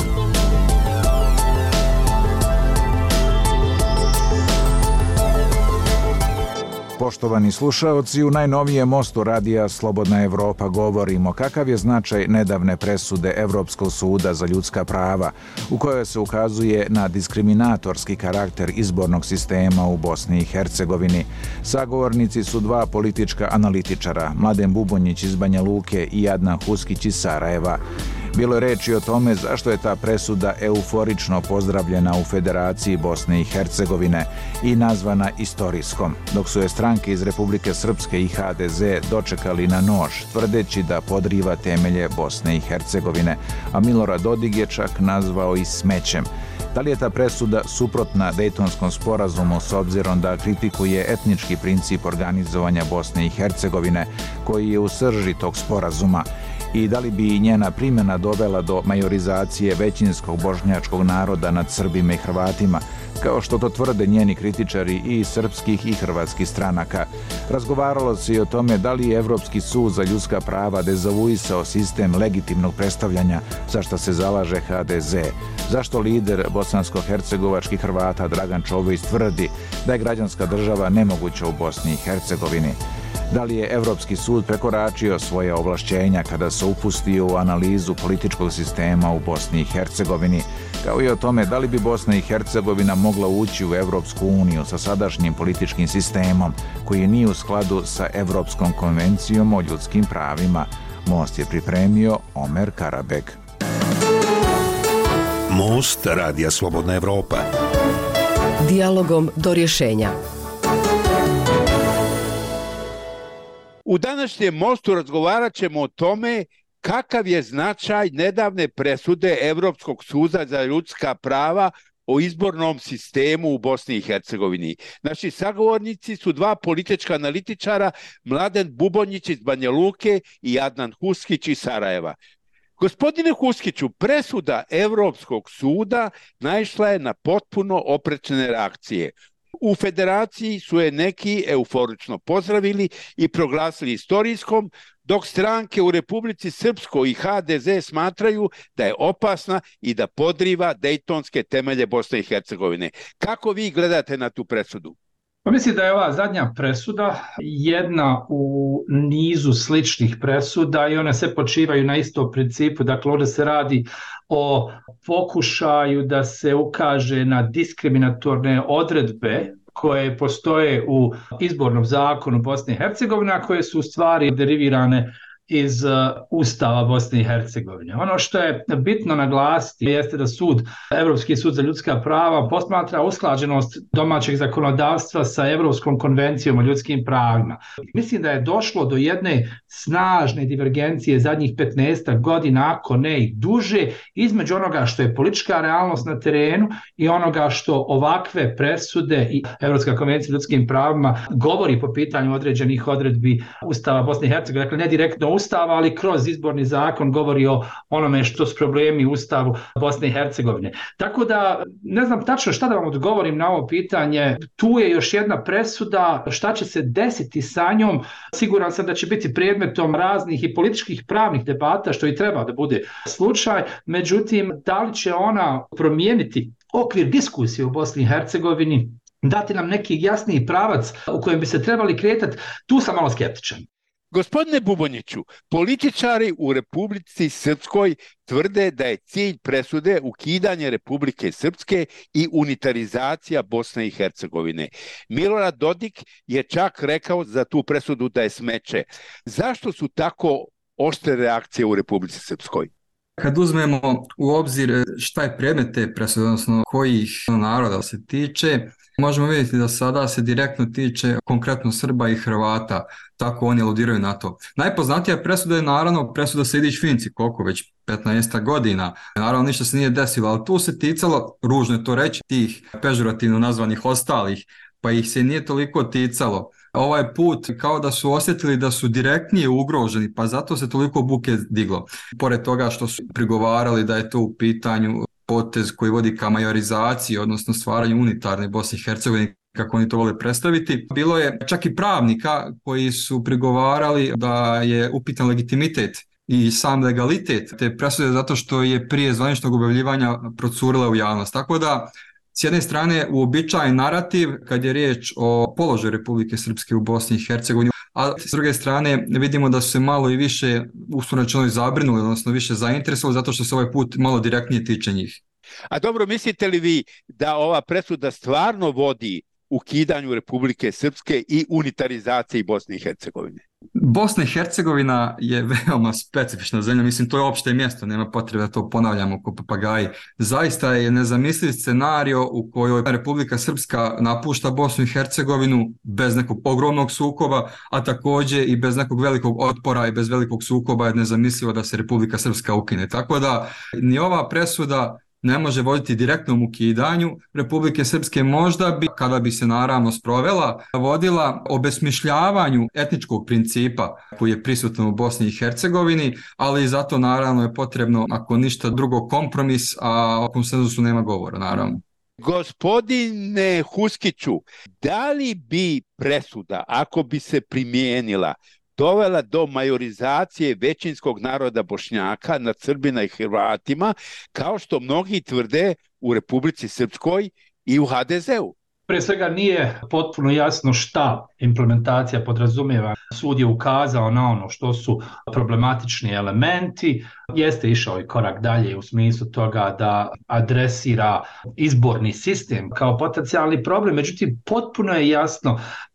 Poštovani slušaoci, u najnovijem mostu Radija Slobodna Evropa govorimo kakav je značaj nedavne presude Evropskog suda za ljudska prava, u kojoj se ukazuje na diskriminatorski karakter izbornog sistema u Bosni i Hercegovini. Sagovornici su dva politička analitičara, Mladen Bubonjić iz Banja Luke i Adnan Huskić iz Sarajeva. Bilo je reči o tome zašto je ta presuda euforično pozdravljena u Federaciji Bosne i Hercegovine i nazvana istorijskom, dok su je stranke iz Republike Srpske i HDZ dočekali na nož, tvrdeći da podriva temelje Bosne i Hercegovine, a Milorad Dodik je čak nazvao i smećem. Da li je ta presuda suprotna Dejtonskom sporazumu s obzirom da kritikuje etnički princip organizovanja Bosne i Hercegovine, koji je u srži tog sporazuma? I da li bi njena primjena dovela do majorizacije većinskog bošnjačkog naroda nad Srbima i Hrvatima, kao što to tvrde njeni kritičari i srpskih i hrvatskih stranaka? Razgovaralo se i o tome da li je Evropski sud za ljudska prava dezavuisao sistem legitimnog predstavljanja za što se zalaže HDZ. Zašto lider bosansko-hercegovačkih Hrvata Dragan Čović tvrdi da je građanska država nemoguća u Bosni i Hercegovini? Da li je Evropski sud prekoračio svoje ovlašćenja kada se upustio u analizu političkog sistema u Bosni i Hercegovini, kao i o tome da li bi Bosna i Hercegovina mogla ući u Evropsku uniju sa sadašnjim političkim sistemom koji nije u skladu sa Evropskom konvencijom o ljudskim pravima. Most je pripremio Omer Karabeg. Most Radija Slobodna Evropa. Dijalogom do rješenja. U današnjem mostu razgovarat ćemo o tome kakav je značaj nedavne presude Evropskog suda za ljudska prava o izbornom sistemu u Bosni i Hercegovini. Naši sagovornici su dva politička analitičara, Mladen Bubonjić iz Banja Luke i Adnan Huskić iz Sarajeva. Gospodine Huskiću, presuda Evropskog suda naišla je na potpuno oprečne reakcije. U Federaciji su je neki euforično pozdravili i proglasili istorijskom, dok stranke u Republici Srpskoj i HDZ smatraju da je opasna i da podriva dejtonske temelje Bosne i Hercegovine. Kako vi gledate na tu presudu? Pa mislim da je ova zadnja presuda jedna u nizu sličnih presuda i one sve počivaju na istom principu. Dakle, ovdje se radi o pokušaju da se ukaže na diskriminatorne odredbe koje postoje u izbornom zakonu Bosne i Hercegovine, a koje su u stvari derivirane iz Ustava Bosne i Hercegovine. Ono što je bitno naglasiti jeste da Evropski sud za ljudska prava posmatra usklađenost domaćeg zakonodavstva sa Evropskom konvencijom o ljudskim pravima. Mislim da je došlo do jedne snažne divergencije zadnjih 15 godina, ako ne i duže, između onoga što je politička realnost na terenu i onoga što ovakve presude i Evropska konvencija o ljudskim pravima govori po pitanju određenih odredbi Ustava Bosne i Hercegovine. Dakle, ne direktno Ustava, ali kroz izborni zakon govori o onome što su problemi u Ustavu Bosne i Hercegovine. Tako da ne znam tačno šta da vam odgovorim na ovo pitanje. Tu je još jedna presuda, šta će se desiti sa njom. Siguran sam da će biti predmetom raznih i političkih pravnih debata, što i treba da bude slučaj. Međutim, da li će ona promijeniti okvir diskusije u Bosni i Hercegovini, dati nam neki jasniji pravac u kojem bi se trebali kretati, tu sam malo skeptičan. Gospodine Bubonjiću, političari u Republici Srpskoj tvrde da je cilj presude ukidanje Republike Srpske i unitarizacija Bosne i Hercegovine. Milorad Dodik je čak rekao za tu presudu da je smeće. Zašto su tako oštre reakcije u Republici Srpskoj? Kad uzmemo u obzir šta je predmet te presude, odnosno kojih naroda se tiče, možemo vidjeti da sada se direktno tiče konkretno Srba i Hrvata, tako oni aludiraju na to. Najpoznatija presuda je naravno presuda Sejdić-Finci, koliko već 15 godina. Naravno ništa se nije desilo, ali tu se ticalo, ružno je to reći, tih pežorativno nazvanih ostalih, pa ih se nije toliko ticalo. Ovaj put kao da su osjetili da su direktnije ugroženi, pa zato se toliko buke diglo. Pored toga što su prigovarali da je to u pitanju potez koji vodi ka majorizaciji, odnosno stvaranju unitarne Bosne i Hercegovine, kako oni to vole predstaviti. Bilo je čak i pravnika koji su prigovarali da je upitan legitimitet i sam legalitet te presude zato što je prije zvaničnog objavljivanja procurila u javnost. Tako da, s jedne strane, uobičajen narativ kad je riječ o položaju Republike Srpske u Bosni i Hercegovini, a s druge strane vidimo da su se malo i više uslovno zabrinuli, odnosno više zainteresovali zato što se ovaj put malo direktnije tiče njih. A dobro, mislite li vi da ova presuda stvarno vodi ukidanju Republike Srpske i unitarizaciji Bosne i Hercegovine? Bosna i Hercegovina je veoma specifična zemlja, mislim to je opšte mjesto, nema potrebe da to ponavljamo ko papagaji. Zaista je nezamisliv scenario u kojoj Republika Srpska napušta Bosnu i Hercegovinu bez nekog ogromnog sukoba, a također i bez nekog velikog otpora i bez velikog sukoba je nezamislivo da se Republika Srpska ukine. Tako da ni ova presuda ne može voditi direktnom ukidanju Republike Srpske, možda bi, kada bi se naravno sprovela, vodila obesmišljavanju etničkog principa koji je prisutan u Bosni i Hercegovini, ali zato naravno je potrebno, ako ništa drugo, kompromis, a o konsenzusu nema govora, naravno. Gospodine Huskiću, da li bi presuda, ako bi se primijenila, dovela do majorizacije većinskog naroda Bošnjaka nad Srbina i Hrvatima, kao što mnogi tvrde u Republici Srpskoj i u HDZ-u? Pre svega nije potpuno jasno šta implementacija podrazumijeva. Sud je ukazao na ono što su problematični elementi, jeste išao i korak dalje u smislu toga da adresira izborni sistem kao potencijalni problem, međutim potpuno je jasno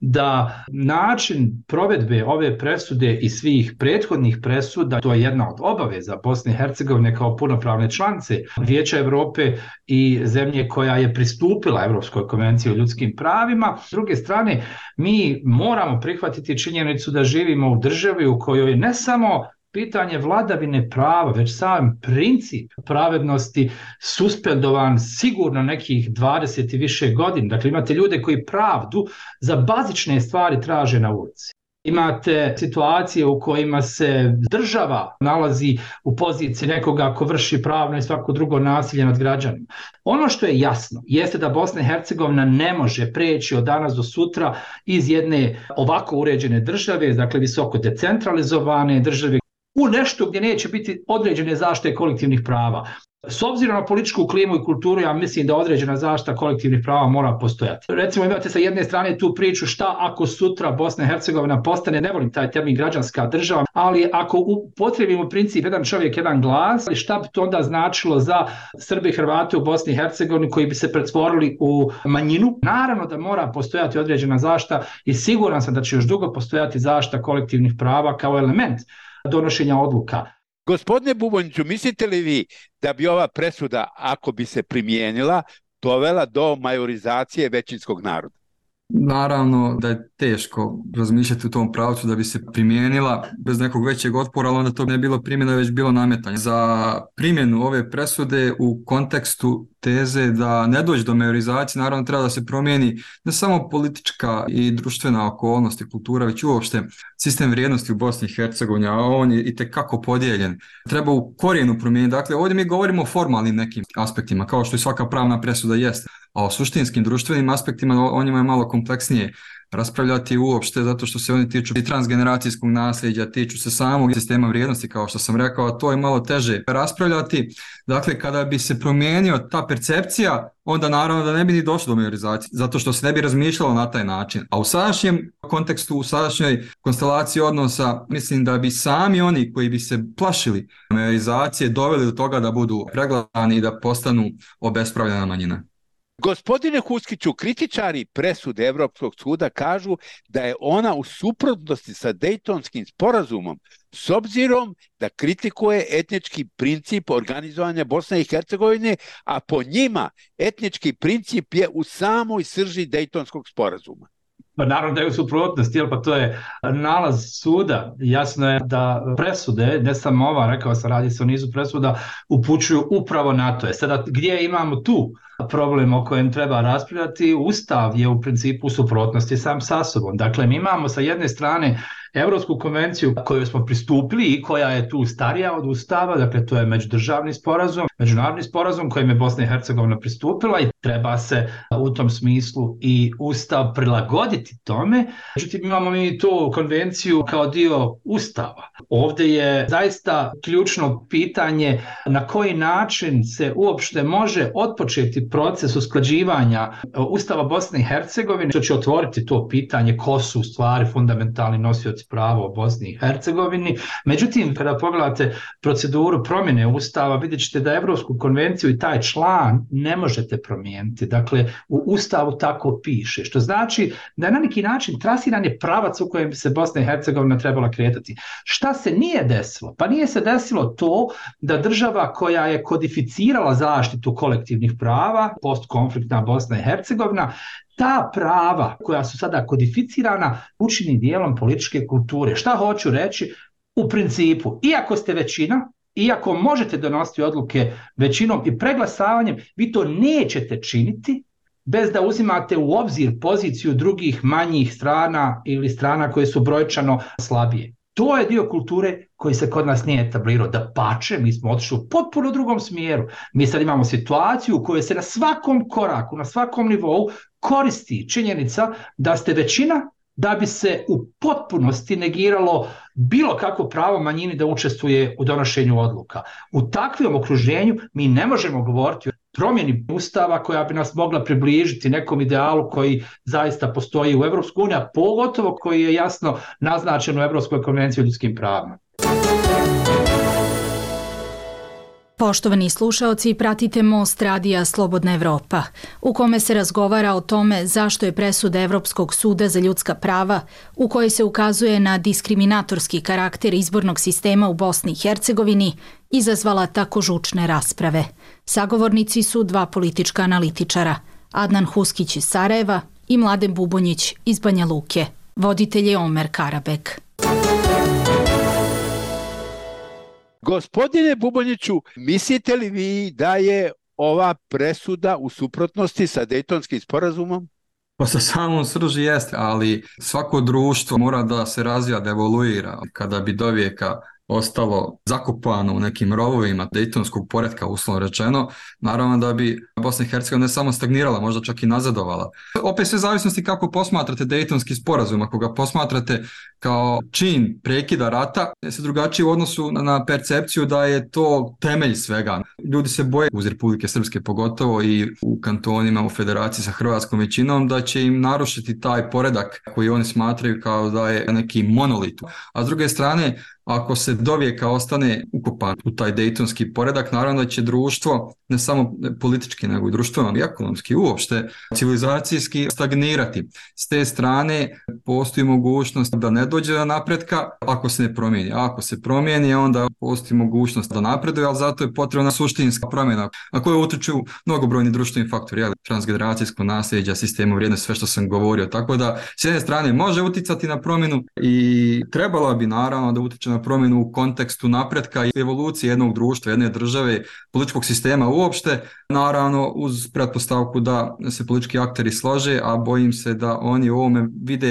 da način provedbe ove presude i svih prethodnih presuda, to je jedna od obaveza Bosne i Hercegovine kao punopravne članice Vijeća Europe i zemlje koja je pristupila Evropskoj konvenciji o ljudskim pravima. S druge strane, mi moramo prihvatiti činjenicu da živimo u državi u kojoj ne samo pitanje vladavine prava, već sam princip pravednosti suspendovan sigurno nekih 20 i više godina. Dakle, imate ljude koji pravdu za bazične stvari traže na ulici. Imate situacije u kojima se država nalazi u poziciji nekoga ko vrši pravno i svako drugo nasilje nad građanima. Ono što je jasno jeste da Bosna i Hercegovina ne može preći od danas do sutra iz jedne ovako uređene države, dakle visoko decentralizovane države, u nešto gdje neće biti određene zaštite kolektivnih prava. S obzirom na političku klimu i kulturu, ja mislim da određena zaštita kolektivnih prava mora postojati. Recimo, imate sa jedne strane tu priču šta ako sutra Bosna i Hercegovina postane, ne volim taj termin građanska država, ali ako upotrijebimo princip jedan čovjek, jedan glas, šta bi to onda značilo za Srbe i Hrvate u Bosni i Hercegovini koji bi se pretvorili u manjinu? Naravno da mora postojati određena zaštita i siguran sam da će još dugo postojati zaštita kolektivnih prava kao element donošenja odluka. Gospodine Bubonjiću, mislite li vi da bi ova presuda, ako bi se primijenila, dovela do majorizacije većinskog naroda? Naravno da je teško razmišljati u tom pravcu da bi se primijenila bez nekog većeg otpora, ali onda to ne bilo primjena, već bilo nametanje. Za primjenu ove presude u kontekstu teze da ne dođe do majorizacije, naravno treba da se promijeni ne samo politička i društvena okolnost i kultura, već uopšte sistem vrijednosti u Bosni i Hercegovini, a on je itekako podijeljen. Treba u korijenu promijeniti. Dakle, ovdje mi govorimo o formalnim nekim aspektima, kao što i svaka pravna presuda jeste. A o suštinskim društvenim aspektima o njima je malo kompleksnije raspravljati uopšte, zato što se oni tiču i transgeneracijskog nasljeđa, tiču se samog sistema vrijednosti, kao što sam rekao, a to je malo teže raspravljati. Dakle, kada bi se promijenio ta percepcija, onda naravno da ne bi ni došlo do majorizacije, zato što se ne bi razmišljalo na taj način. A u sadašnjem kontekstu, u sadašnjoj konstelaciji odnosa, mislim da bi sami oni koji bi se plašili majorizacije doveli do toga da budu pregledani i da postanu obespravljena manjina. Gospodine Huskiću, kritičari presude Evropskog suda kažu da je ona u suprotnosti sa Dejtonskim sporazumom s obzirom da kritikuje etnički princip organizovanja Bosne i Hercegovine, a po njima etnički princip je u samoj srži Dejtonskog sporazuma. Pa naravno da je u suprotnosti, pa to je nalaz suda. Jasno je da presude, ne samo ova, rekao sam, radi se o nizu presuda, upućuju upravo na to. Sada gdje imamo tu problem o kojem treba raspravljati? Ustav je u principu u suprotnosti sam sa sobom. Dakle, mi imamo sa jedne strane Evropsku konvenciju koju smo pristupili i koja je tu starija od Ustava, dakle to je međudržavni sporazum, međunarodni sporazum kojim je Bosna i Hercegovina pristupila i treba se u tom smislu i Ustav prilagoditi tome. Međutim, imamo mi tu konvenciju kao dio Ustava. Ovdje je zaista ključno pitanje na koji način se uopšte može otpočeti proces usklađivanja Ustava Bosne i Hercegovine, što će otvoriti to pitanje ko su u stvari fundamentalni nosioci prava u Bosni i Hercegovini. Međutim, kada pogledate proceduru promjene Ustava, vidjet ćete da Evropsku konvenciju i taj član ne možete promijeniti. Dakle, u Ustavu tako piše, što znači da je na neki način trasiran je pravac u kojem bi se Bosna i Hercegovina trebala kretati. Šta se nije desilo? Pa nije se desilo to da država koja je kodificirala zaštitu kolektivnih prava, postkonfliktna Bosna i Hercegovina, ta prava koja su sada kodificirana učini dijelom političke kulture. Šta hoću reći? U principu, iako ste većina, iako možete donositi odluke većinom i preglasavanjem, vi to nećete činiti bez da uzimate u obzir poziciju drugih manjih strana ili strana koje su brojčano slabije. To je dio kulture koji se kod nas nije etablirao. Da pače, mi smo otišli u potpuno drugom smjeru. Mi sad imamo situaciju u kojoj se na svakom koraku, na svakom nivou koristi činjenica da ste većina da bi se u potpunosti negiralo bilo kakvo pravo manjini da učestvuje u donošenju odluka. U takvom okruženju mi ne možemo govoriti o promjeni Ustava koja bi nas mogla približiti nekom idealu koji zaista postoji u EU, a pogotovo koji je jasno naznačen u Evropskoj konvenciji o ljudskim pravima. Poštovani slušaoci, pratite Most radija Slobodna Evropa, u kome se razgovara o tome zašto je presuda Evropskog suda za ljudska prava, u kojoj se ukazuje na diskriminatorski karakter izbornog sistema u Bosni i Hercegovini, izazvala tako žučne rasprave. Sagovornici su dva politička analitičara, Adnan Huskić iz Sarajeva i Mladen Bubonjić iz Banja Luke. Voditelj je Omer Karabek. Gospodine Bubonjiću, mislite li vi da je ova presuda u suprotnosti sa Dejtonskim sporazumom? Pa sa samom srži jeste, ali svako društvo mora da se razvija, da evoluira. Kada bi dovijeka ostalo zakopano u nekim rovovima Dejtonskog poretka, uslovno rečeno, naravno da bi Bosna i Hercegovina ne samo stagnirala, možda čak i nazadovala. Opet sve zavisnosti kako posmatrate Dejtonski sporazum. Ako ga posmatrate kao čin prekida rata, je se drugačije u odnosu na percepciju da je to temelj svega. Ljudi se boje uz Republike Srpske pogotovo i u kantonima u federaciji sa hrvatskom većinom da će im narušiti taj poredak koji oni smatraju kao da je neki monolit. A s druge strane, ako se dovijeka ostane ukopan u taj dejtonski poredak, naravno da će društvo, ne samo politički, nego i društveno i ekonomski, uopšte civilizacijski stagnirati. S te strane postoji mogućnost da ne dođe do napretka ako se ne promijeni. A ako se promijeni, onda postoji mogućnost da napreduje, ali zato je potrebna suštinska promjena na koju utječu mnogobrojni društveni faktori, transgeneracijsko nasljeđe, sistemu vrijednosti, sve što sam govorio. Tako da, s jedne strane može utjecati na promjenu i trebala bi naravno da utječe na promjenu u kontekstu napretka i evolucije jednog društva, jedne države, političkog sistema uopšte, naravno uz pretpostavku da se politički akteri slože, a bojim se da oni u ovome vide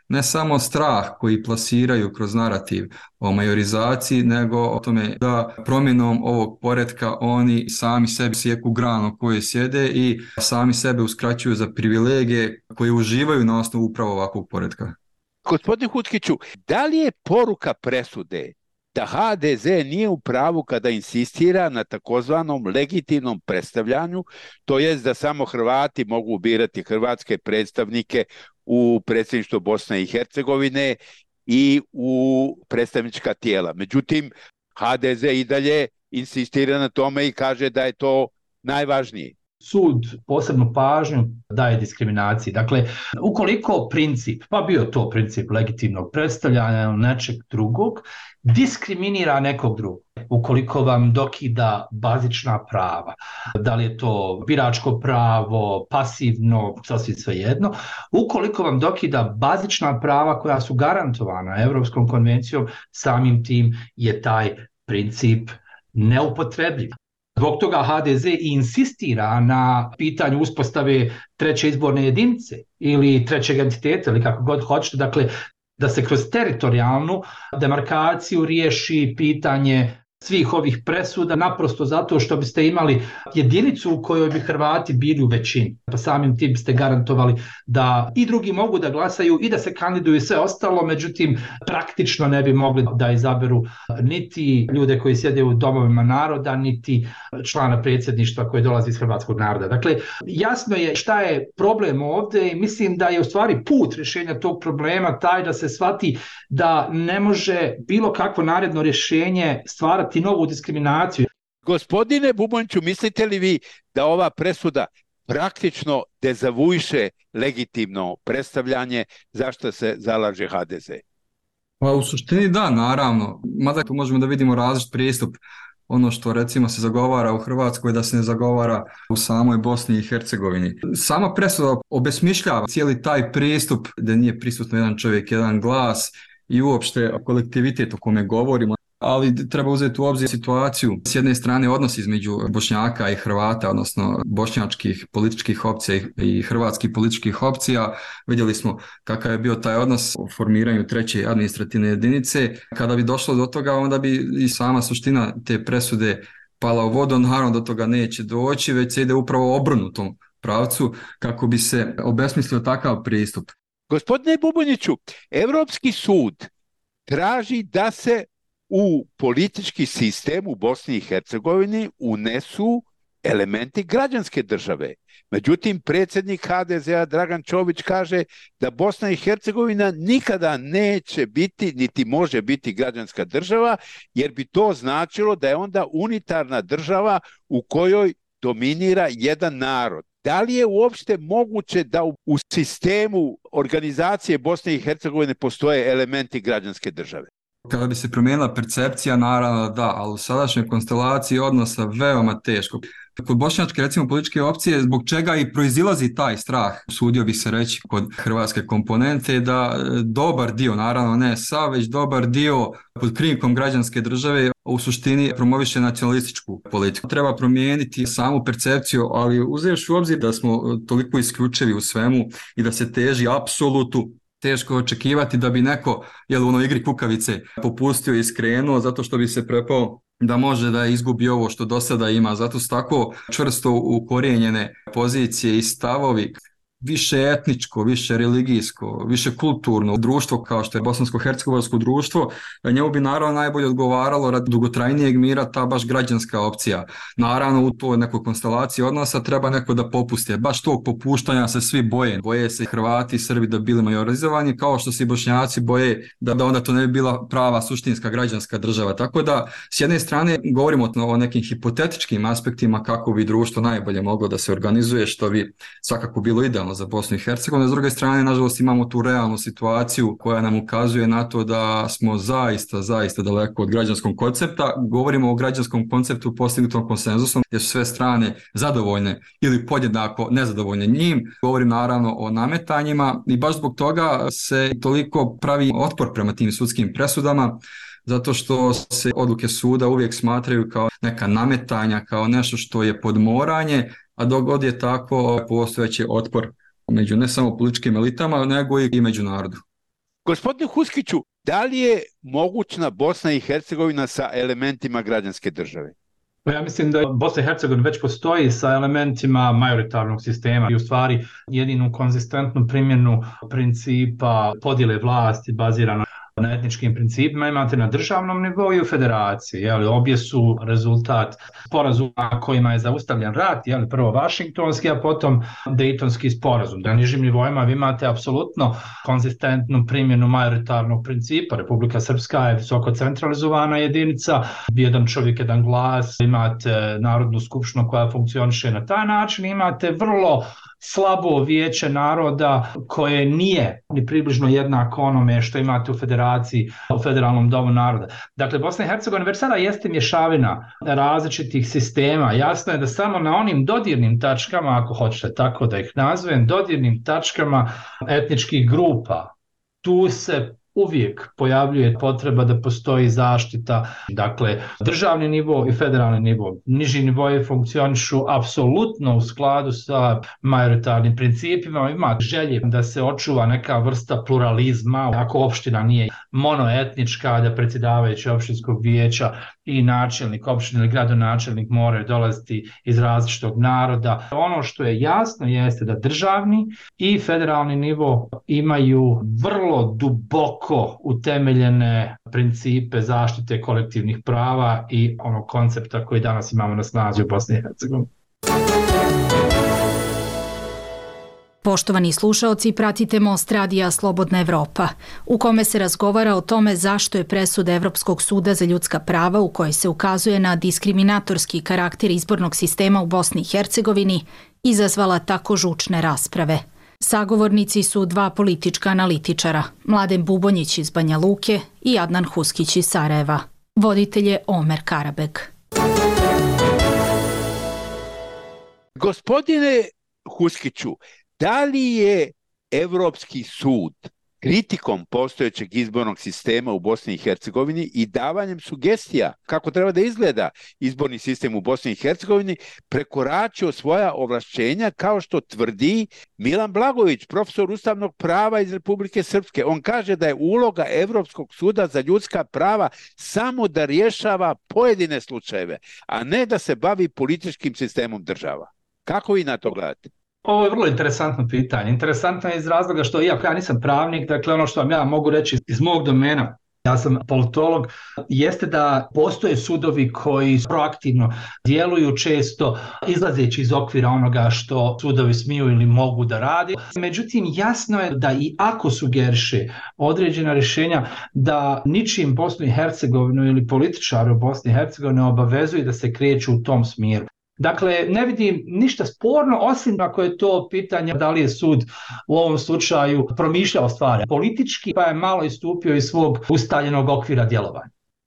ne samo strah koji plasiraju kroz narativ o majorizaciji, nego o tome da promjenom ovog poretka oni sami sebi sjeku granu koje sjede i sami sebe uskraćuju za privilegije koje uživaju na osnovu upravo ovakvog poretka. Gospodine Huckiću, da li je poruka presude da HDZ nije u pravu kada insistira na takozvanom legitimnom predstavljanju, to jest da samo Hrvati mogu birati hrvatske predstavnike u predsjedništvo Bosne i Hercegovine i u predstavnička tijela. Međutim, HDZ i dalje insistira na tome i kaže da je to najvažnije. Sud posebnu pažnju daje diskriminaciji. Dakle, ukoliko princip, pa bio to princip legitimnog predstavljanja nečeg drugog, diskriminira nekog drugog, ukoliko vam dokida bazična prava, da li je to biračko pravo, pasivno, sasvim svejedno, ukoliko vam dokida bazična prava koja su garantovana Europskom konvencijom, samim tim je taj princip neupotrebljiv. Zbog toga HDZ insistira na pitanju uspostave treće izborne jedinice ili trećeg entiteta ili kako god hoćete, dakle da se kroz teritorijalnu demarkaciju riješi pitanje svih ovih presuda, naprosto zato što biste imali jedinicu u kojoj bi Hrvati bili u većini. Pa samim tim biste garantovali da i drugi mogu da glasaju i da se kandiduju sve ostalo, međutim praktično ne bi mogli da izaberu niti ljude koji sjede u domovima naroda, niti člana predsjedništva koji dolazi iz hrvatskog naroda. Dakle, jasno je šta je problem ovdje i mislim da je u stvari put rješenja tog problema taj da se shvati da ne može bilo kakvo naredno rješenje stvarati novu diskriminaciju. Gospodine Bubončiću, mislite li vi da ova presuda praktično dezavuiše legitimno predstavljanje zašto se zalaže HDZ? Pa u suštini da, naravno. Mada možemo da vidimo različit pristup. Ono što recimo se zagovara u Hrvatskoj da se ne zagovara u samoj Bosni i Hercegovini. Sama presuda obesmišljava cijeli taj pristup da nije prisutno jedan čovjek, jedan glas i uopšte kolektivitet o kome govorimo. Ali treba uzeti u obzir situaciju. S jedne strane odnos između Bošnjaka i Hrvata, odnosno bošnjačkih političkih opcija i hrvatskih političkih opcija. Vidjeli smo kakav je bio taj odnos u formiranju treće administrativne jedinice. Kada bi došlo do toga, onda bi i sama suština te presude pala u vodu. Naravno do toga neće doći, već se ide upravo obrnutom pravcu kako bi se obesmislio takav pristup. Gospodine Bubonjiću, Europski sud traži da se u politički sistem u Bosni i Hercegovini unesu elementi građanske države. Međutim, predsjednik HDZ-a Dragan Čović kaže da Bosna i Hercegovina nikada neće biti, niti može biti građanska država, jer bi to značilo da je onda unitarna država u kojoj dominira jedan narod. Da li je uopšte moguće da u sistemu organizacije Bosne i Hercegovine postoje elementi građanske države? Kada bi se promijenila percepcija, naravno da, ali u sadašnjoj konstelaciji odnosa veoma teško. Kod bošnjačke, recimo, političke opcije, zbog čega i proizilazi taj strah, usudio bih se reći kod hrvatske komponente, da dobar dio, naravno ne sav, već dobar dio pod krinkom građanske države u suštini promoviše nacionalističku politiku. Treba promijeniti samu percepciju, ali uzevši u obzir da smo toliko isključivi u svemu i da se teži apsolutu, teško očekivati da bi neko u onoj igri kukavice popustio i skrenuo zato što bi se prepao da može da izgubi ovo što do sada ima. Zato su tako čvrsto ukorijenjene pozicije i stavovi. Više etničko, više religijsko, više kulturno društvo kao što je bosansko-hercegovačko društvo, njemu bi naravno najbolje odgovaralo radi dugotrajnijeg mira ta baš građanska opcija. Naravno u toj nekoj konstelaciji odnosa treba neko da popusti. Baš tog popuštanja se svi boje. Boje se Hrvati i Srbi da bili majorizovani, kao što se i Bošnjaci boje da onda to ne bi bila prava suštinska građanska država. Tako da s jedne strane govorimo o nekim hipotetičkim aspektima kako bi društvo najbolje moglo da se organizuje, što bi svakako bilo idealno za Bosnu i Hercegovinu. S druge strane, nažalost, imamo tu realnu situaciju koja nam ukazuje na to da smo zaista daleko od građanskog koncepta. Govorimo o građanskom konceptu postignutom konsenzusom, gdje su sve strane zadovoljne ili podjednako nezadovoljne njim. Govorim naravno o nametanjima i baš zbog toga se toliko pravi otpor prema tim sudskim presudama, zato što se odluke suda uvijek smatraju kao neka nametanja, kao nešto što je podmoranje, a dok god je tako postojeći otpor među ne samo političkim elitama, nego i među narodu. Gospodine Huskiću, da li je mogućna Bosna i Hercegovina sa elementima građanske države? Ja mislim da Bosna i Hercegovina već postoji sa elementima majoritarnog sistema i u stvari jedinu konzistentnu primjenu principa podjele vlasti bazirano na etničkim principima imate na državnom nivou i u federaciji. Obje su rezultat sporazuma kojima je zaustavljen rat, prvo Vašingtonski, a potom Dejtonski sporazum. Na nižim nivoima vi imate apsolutno konzistentnu primjenu majoritarnog principa. Republika Srpska je visoko centralizovana jedinica, jedan čovjek, jedan glas, imate Narodnu skupštinu koja funkcioniše na taj način, imate vrlo slabo vijeće naroda koje nije ni približno jednako onome što imate u federaciji, u federalnom domu naroda. Dakle, Bosna i Hercegovina već sada jeste mješavina različitih sistema. Jasno je da samo na onim dodirnim tačkama, ako hoćete tako da ih nazovem, dodirnim tačkama etničkih grupa, tu se uvijek pojavljuje potreba da postoji zaštita, dakle državni nivo i federalni nivo. Niži nivoji funkcionišu apsolutno u skladu sa majoritarnim principima, ima želje da se očuva neka vrsta pluralizma, ako opština nije monoetnička, da predsjedavajući opštinskog vijeća i načelnik opštine ili gradonačelnik moraju dolaziti iz različitog naroda. Ono što je jasno jeste da državni i federalni nivo imaju vrlo duboko utemeljene principe zaštite kolektivnih prava i onog koncepta koji danas imamo na snazi u Bosni i Hercegovini. Poštovani slušaoci, pratite Most radija Slobodna Evropa, u kome se razgovara o tome zašto je presuda Evropskog suda za ljudska prava u kojoj se ukazuje na diskriminatorski karakter izbornog sistema u Bosni i Hercegovini izazvala tako žučne rasprave. Sagovornici su dva politička analitičara, Mladen Bubonjić iz Banja Luke i Adnan Huskić iz Sarajeva. Voditelj je Omer Karabek. Gospodine Huskiću, da li je Evropski sud kritikom postojećeg izbornog sistema u Bosni i Hercegovini i davanjem sugestija kako treba da izgleda izborni sistem u Bosni i Hercegovini prekoračio svoja ovlašćenja, kao što tvrdi Milan Blagojević, profesor ustavnog prava iz Republike Srpske? On kaže da je uloga Evropskog suda za ljudska prava samo da rješava pojedine slučajeve, a ne da se bavi političkim sistemom država. Kako vi na to gledate? Ovo je vrlo interesantno pitanje. Interesantno je iz razloga što, iako ja nisam pravnik, dakle ono što vam ja mogu reći iz mog domena, ja sam politolog, jeste da postoje sudovi koji proaktivno djeluju, često izlazeći iz okvira onoga što sudovi smiju ili mogu da radi. Međutim, jasno je da i ako sugeriše određena rješenja, da ničim Bosnu i Hercegovinu ili političari u Bosni i Hercegovini ne obavezuju da se kreću u tom smjeru. Dakle, ne vidim ništa sporno, osim ako je to pitanje da li je sud u ovom slučaju promišljao stvari politički, pa je malo istupio iz svog ustaljenog okvira djelovanja.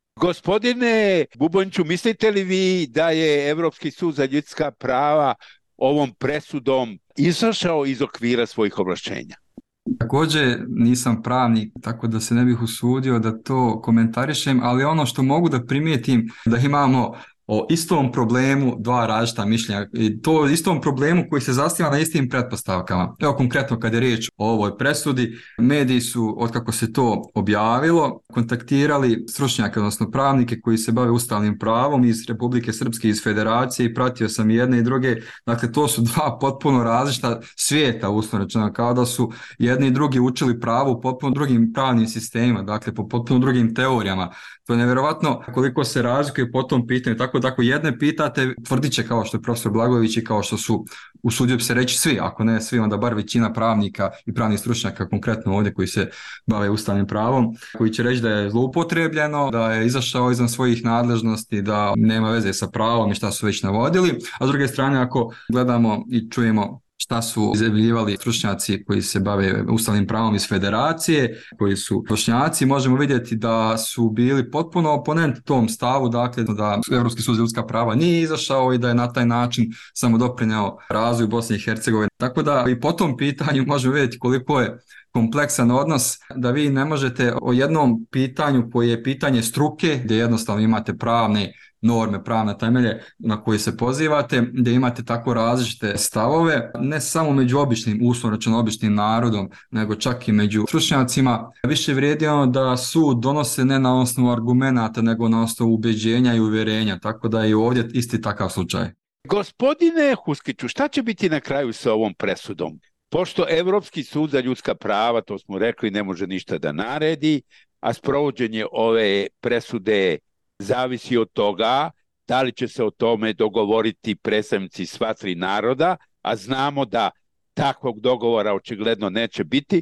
Gospodine Bubonjiću, mislite li vi da je Evropski sud za ljudska prava ovom presudom izašao iz okvira svojih ovlašćenja? Također nisam pravnik, tako da se ne bih usudio da to komentarišem, ali ono što mogu da primijetim da imamo o istom problemu dva različita mišljenja i to istom problemu koji se zasniva na istim pretpostavkama. Evo konkretno kad je riječ o ovoj presudi, mediji su, otkako se to objavilo, kontaktirali stručnjake, odnosno pravnike koji se bave ustavnim pravom iz Republike Srpske, iz Federacije, i pratio sam i jedne i druge. Dakle, to su dva potpuno različita svijeta, uslovno rečeno, kao da su jedni i drugi učili pravo u potpuno drugim pravnim sistemima, dakle po potpuno drugim teorijama. To je nevjerovatno koliko se razlikuje po tom pitanju. Tako da ako jedne pitate, tvrdit će kao što je profesor Blagojević i kao što su, usudio bi se reći svi, ako ne svi, onda bar većina pravnika i pravnih stručnjaka, konkretno ovdje koji se bave ustavnim pravom, koji će reći da je zloupotrebljeno, da je izašao izvan svojih nadležnosti, da nema veze sa pravom i šta su već navodili. A s druge strane, ako gledamo i čujemo šta su izjavljivali stručnjaci koji se bave ustavnim pravom iz Federacije, koji su Bošnjaci, možemo vidjeti da su bili potpuno oponent tom stavu, dakle da Evropski sud za ljudska prava nije izašao i da je na taj način samo doprinjao razvoju Bosne i Hercegovine. Tako da i po tom pitanju možemo vidjeti koliko je kompleksan odnos da vi ne možete o jednom pitanju koje je pitanje struke, gdje jednostavno imate pravne norme, pravne temelje na koje se pozivate, gdje imate tako različite stavove, ne samo među običnim, uslovno rečeno običnim narodom, nego čak i među stručnjacima. Više vrijedi ono da sud donose ne na osnovu argumenata, nego na osnovu ubeđenja i uvjerenja, tako da je i ovdje isti takav slučaj. Gospodine Huskiću, šta će biti na kraju sa ovom presudom? Pošto Evropski sud za ljudska prava, to smo rekli, ne može ništa da naredi, a sprovođenje ove presude zavisi od toga da li će se o tome dogovoriti predstavnici sva tri naroda, a znamo da takvog dogovora očigledno neće biti.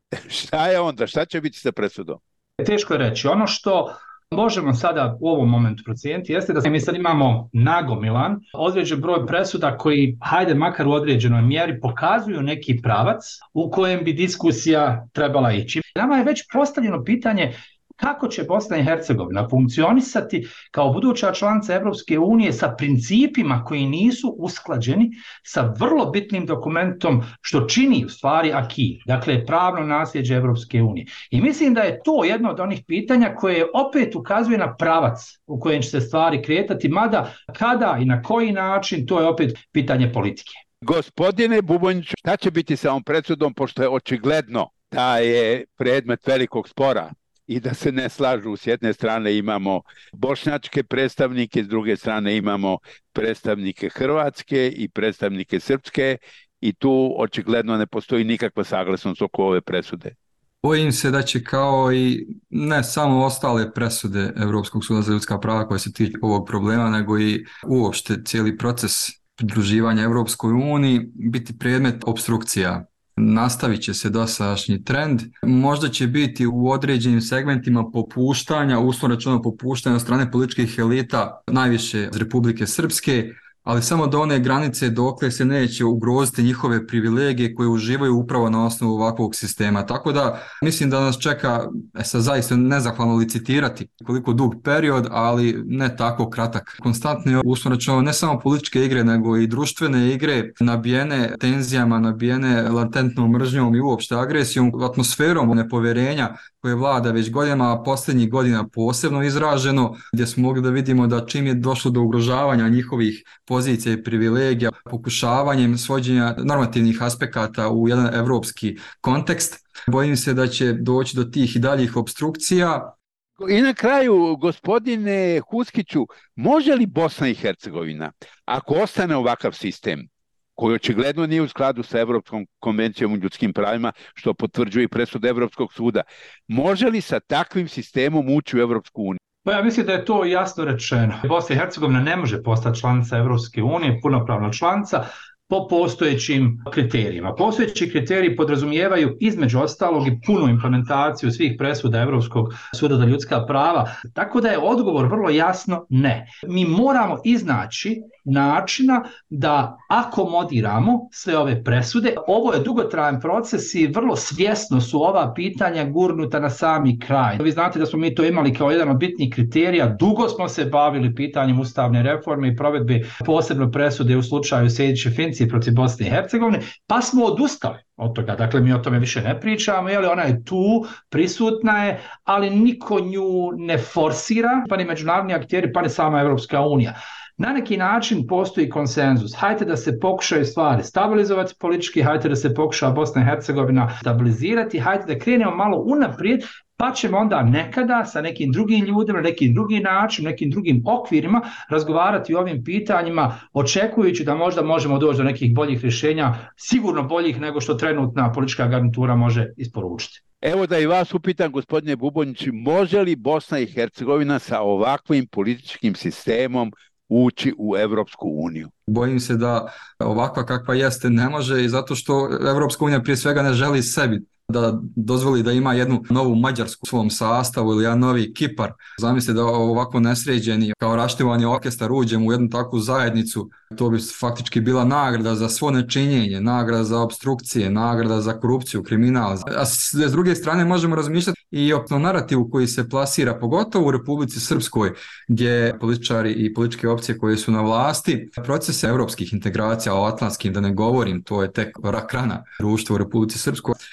Šta je onda? Šta će biti sa presudom? Teško je reći. Ono što možemo sada u ovom momentu procijeniti jeste da mi sad imamo nagomilan određen broj presuda koji, hajde makar u određenoj mjeri, pokazuju neki pravac u kojem bi diskusija trebala ići. Nama je već postavljeno pitanje kako će Bosna i Hercegovina funkcionisati kao buduća članica Evropske unije sa principima koji nisu usklađeni sa vrlo bitnim dokumentom što čini u stvari acquis, dakle pravno nasljeđe Evropske unije. I mislim da je to jedno od onih pitanja koje opet ukazuje na pravac u kojem će se stvari kretati, mada kada i na koji način, to je opet pitanje politike. Gospodine Bubonjiću, šta će biti sa ovom presudom, pošto je očigledno da je predmet velikog spora i da se ne slažu? S jedne strane imamo bošnjačke predstavnike, s druge strane imamo predstavnike hrvatske i predstavnike srpske i tu očigledno ne postoji nikakva saglasnost oko ove presude. Bojim se da će kao i ne samo ostale presude Europskog suda za ljudska prava koje se tiču ovog problema, nego i uopšte cijeli proces pridruživanja Europskoj uniji biti predmet opstrukcija. Nastavit će se dosadašnji trend, možda će biti u određenim segmentima popuštanja, uslovno rečeno popuštanja od strane političkih elita, najviše iz Republike Srpske, ali samo do one granice dokle se neće ugroziti njihove privilegije koje uživaju upravo na osnovu ovakvog sistema. Tako da mislim da nas čeka zaista nezahvalno licitirati koliko dug period, ali ne tako kratak. Konstantno je uslovno rečeno ne samo političke igre, nego i društvene igre nabijene tenzijama, nabijene latentnom mržnjom i uopšte agresijom, atmosferom nepovjerenja koje vlada već godinama, a posljednjih godina posebno izraženo, gdje smo mogli da vidimo da čim je došlo do ugrožavanja njihovih pozicija i privilegija, pokušavanjem svođenja normativnih aspekata u jedan evropski kontekst, bojim se da će doći do tih i daljih opstrukcija. I na kraju, gospodine Huskiću, može li Bosna i Hercegovina, ako ostane ovakav sistem, koji očigledno nije u skladu sa Evropskom konvencijom o ljudskim pravima, što potvrđuje i presuda Evropskog suda, može li sa takvim sistemom ući u Evropsku uniju? Pa ja mislim da je to jasno rečeno. Bosna i Hercegovina ne može postati članica Evropske unije, punopravna članica, po postojećim kriterijima. Postojeći kriteriji podrazumijevaju između ostalog i punu implementaciju svih presuda Evropskog suda za ljudska prava, tako da je odgovor vrlo jasno ne. Mi moramo iznaći načina da akomodiramo sve ove presude. Ovo je dugotrajan proces i vrlo svjesno su ova pitanja gurnuta na sami kraj. Vi znate da smo mi to imali kao jedan od bitnih kriterija. Dugo smo se bavili pitanjem ustavne reforme i provedbe posebno presude u slučaju Sejdić-Finci protiv Bosne i Hercegovine, pa smo odustali od toga. Dakle, mi o tome više ne pričamo, jer ona je tu, prisutna je, ali niko nju ne forsira, pa ni međunarodni akteri, pa ni sama Evropska unija. Na neki način postoji konsenzus. Hajde da se pokušaju stvari stabilizovati politički, hajde da se pokuša Bosna i Hercegovina stabilizirati, hajde da krenemo malo unaprijed, pa ćemo onda nekada sa nekim drugim ljudima, nekim drugim način, nekim drugim okvirima razgovarati o ovim pitanjima, očekujući da možda možemo doći do nekih boljih rješenja, sigurno boljih nego što trenutna politička garnitura može isporučiti. Evo da i vas upitam, gospodine Bubonjić, može li Bosna i Hercegovina sa ovakvim političkim sistemom ući u Evropsku uniju? Bojim se da ovakva kakva jeste ne može, i zato što Evropska unija prije svega ne želi sebi da dozvoli da ima jednu novu Mađarsku u svom sastavu ili jedan novi Kipar. Zamislite da ovako nesređeni kao raštivani orkestar uđemo u jednu takvu zajednicu, to bi faktički bila nagrada za svo nečinjenje, nagrada za obstrukcije, nagrada za korupciju, kriminal. A s druge strane možemo razmišljati i o narativu koji se plasira, pogotovo u Republici Srpskoj, gdje političari i političke opcije koje su na vlasti, procese evropskih integracija, o atlantskim da ne govorim, to je tek rak rana društva u Republici Srpskoj. Više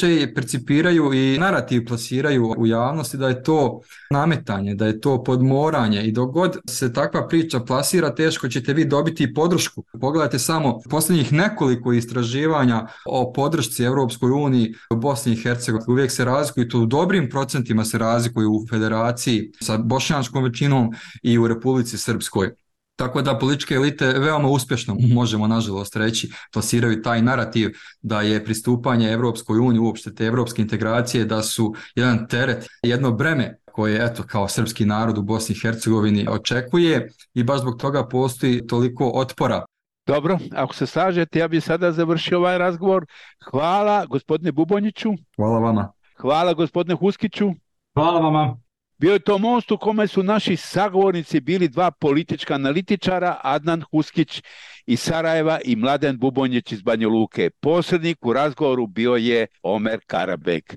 češće percipiraju i narativ plasiraju u javnosti da je to nametanje, da je to podmoranje i dok god se takva priča plasira, teško ćete vi dobiti podršku. Pogledajte samo posljednjih nekoliko istraživanja o podršci Europskoj uniji u Bosni i Hercegovini. Uvijek se razlikuju, to u dobrim procentima se razlikuju u federaciji sa bošnjačkom većinom i u Republici Srpskoj. Tako da političke elite veoma uspješno, možemo nažalost reći, plasiraju taj narativ da je pristupanje Europskoj uniji, uopšte te evropske integracije, da su jedan teret, jedno breme koje eto kao srpski narod u Bosni i Hercegovini očekuje i baš zbog toga postoji toliko otpora. Dobro, ako se slažete, ja bih sada završio ovaj razgovor. Hvala gospodine Bubonjiću. Hvala vama. Hvala gospodine Huskiću. Hvala vama. Bio je to most u kome su naši sagovornici bili dva politička analitičara, Adnan Huskić iz Sarajeva i Mladen Bubonjić iz Banja Luke. Posrednik u razgovoru bio je Omer Karabek.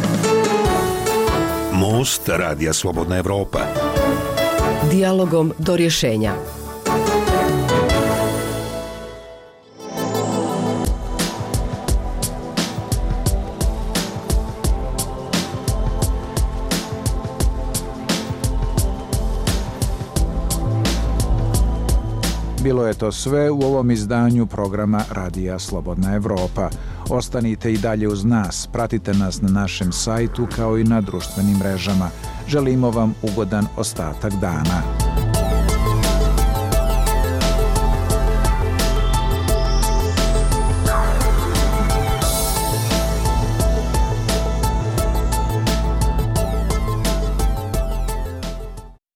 Most Radija Slobodna Evropa. Dijalogom do rješenja. Bilo je to sve u ovom izdanju programa Radija Slobodna Evropa. Ostanite i dalje uz nas, pratite nas na našem sajtu kao i na društvenim mrežama. Želimo vam ugodan ostatak dana.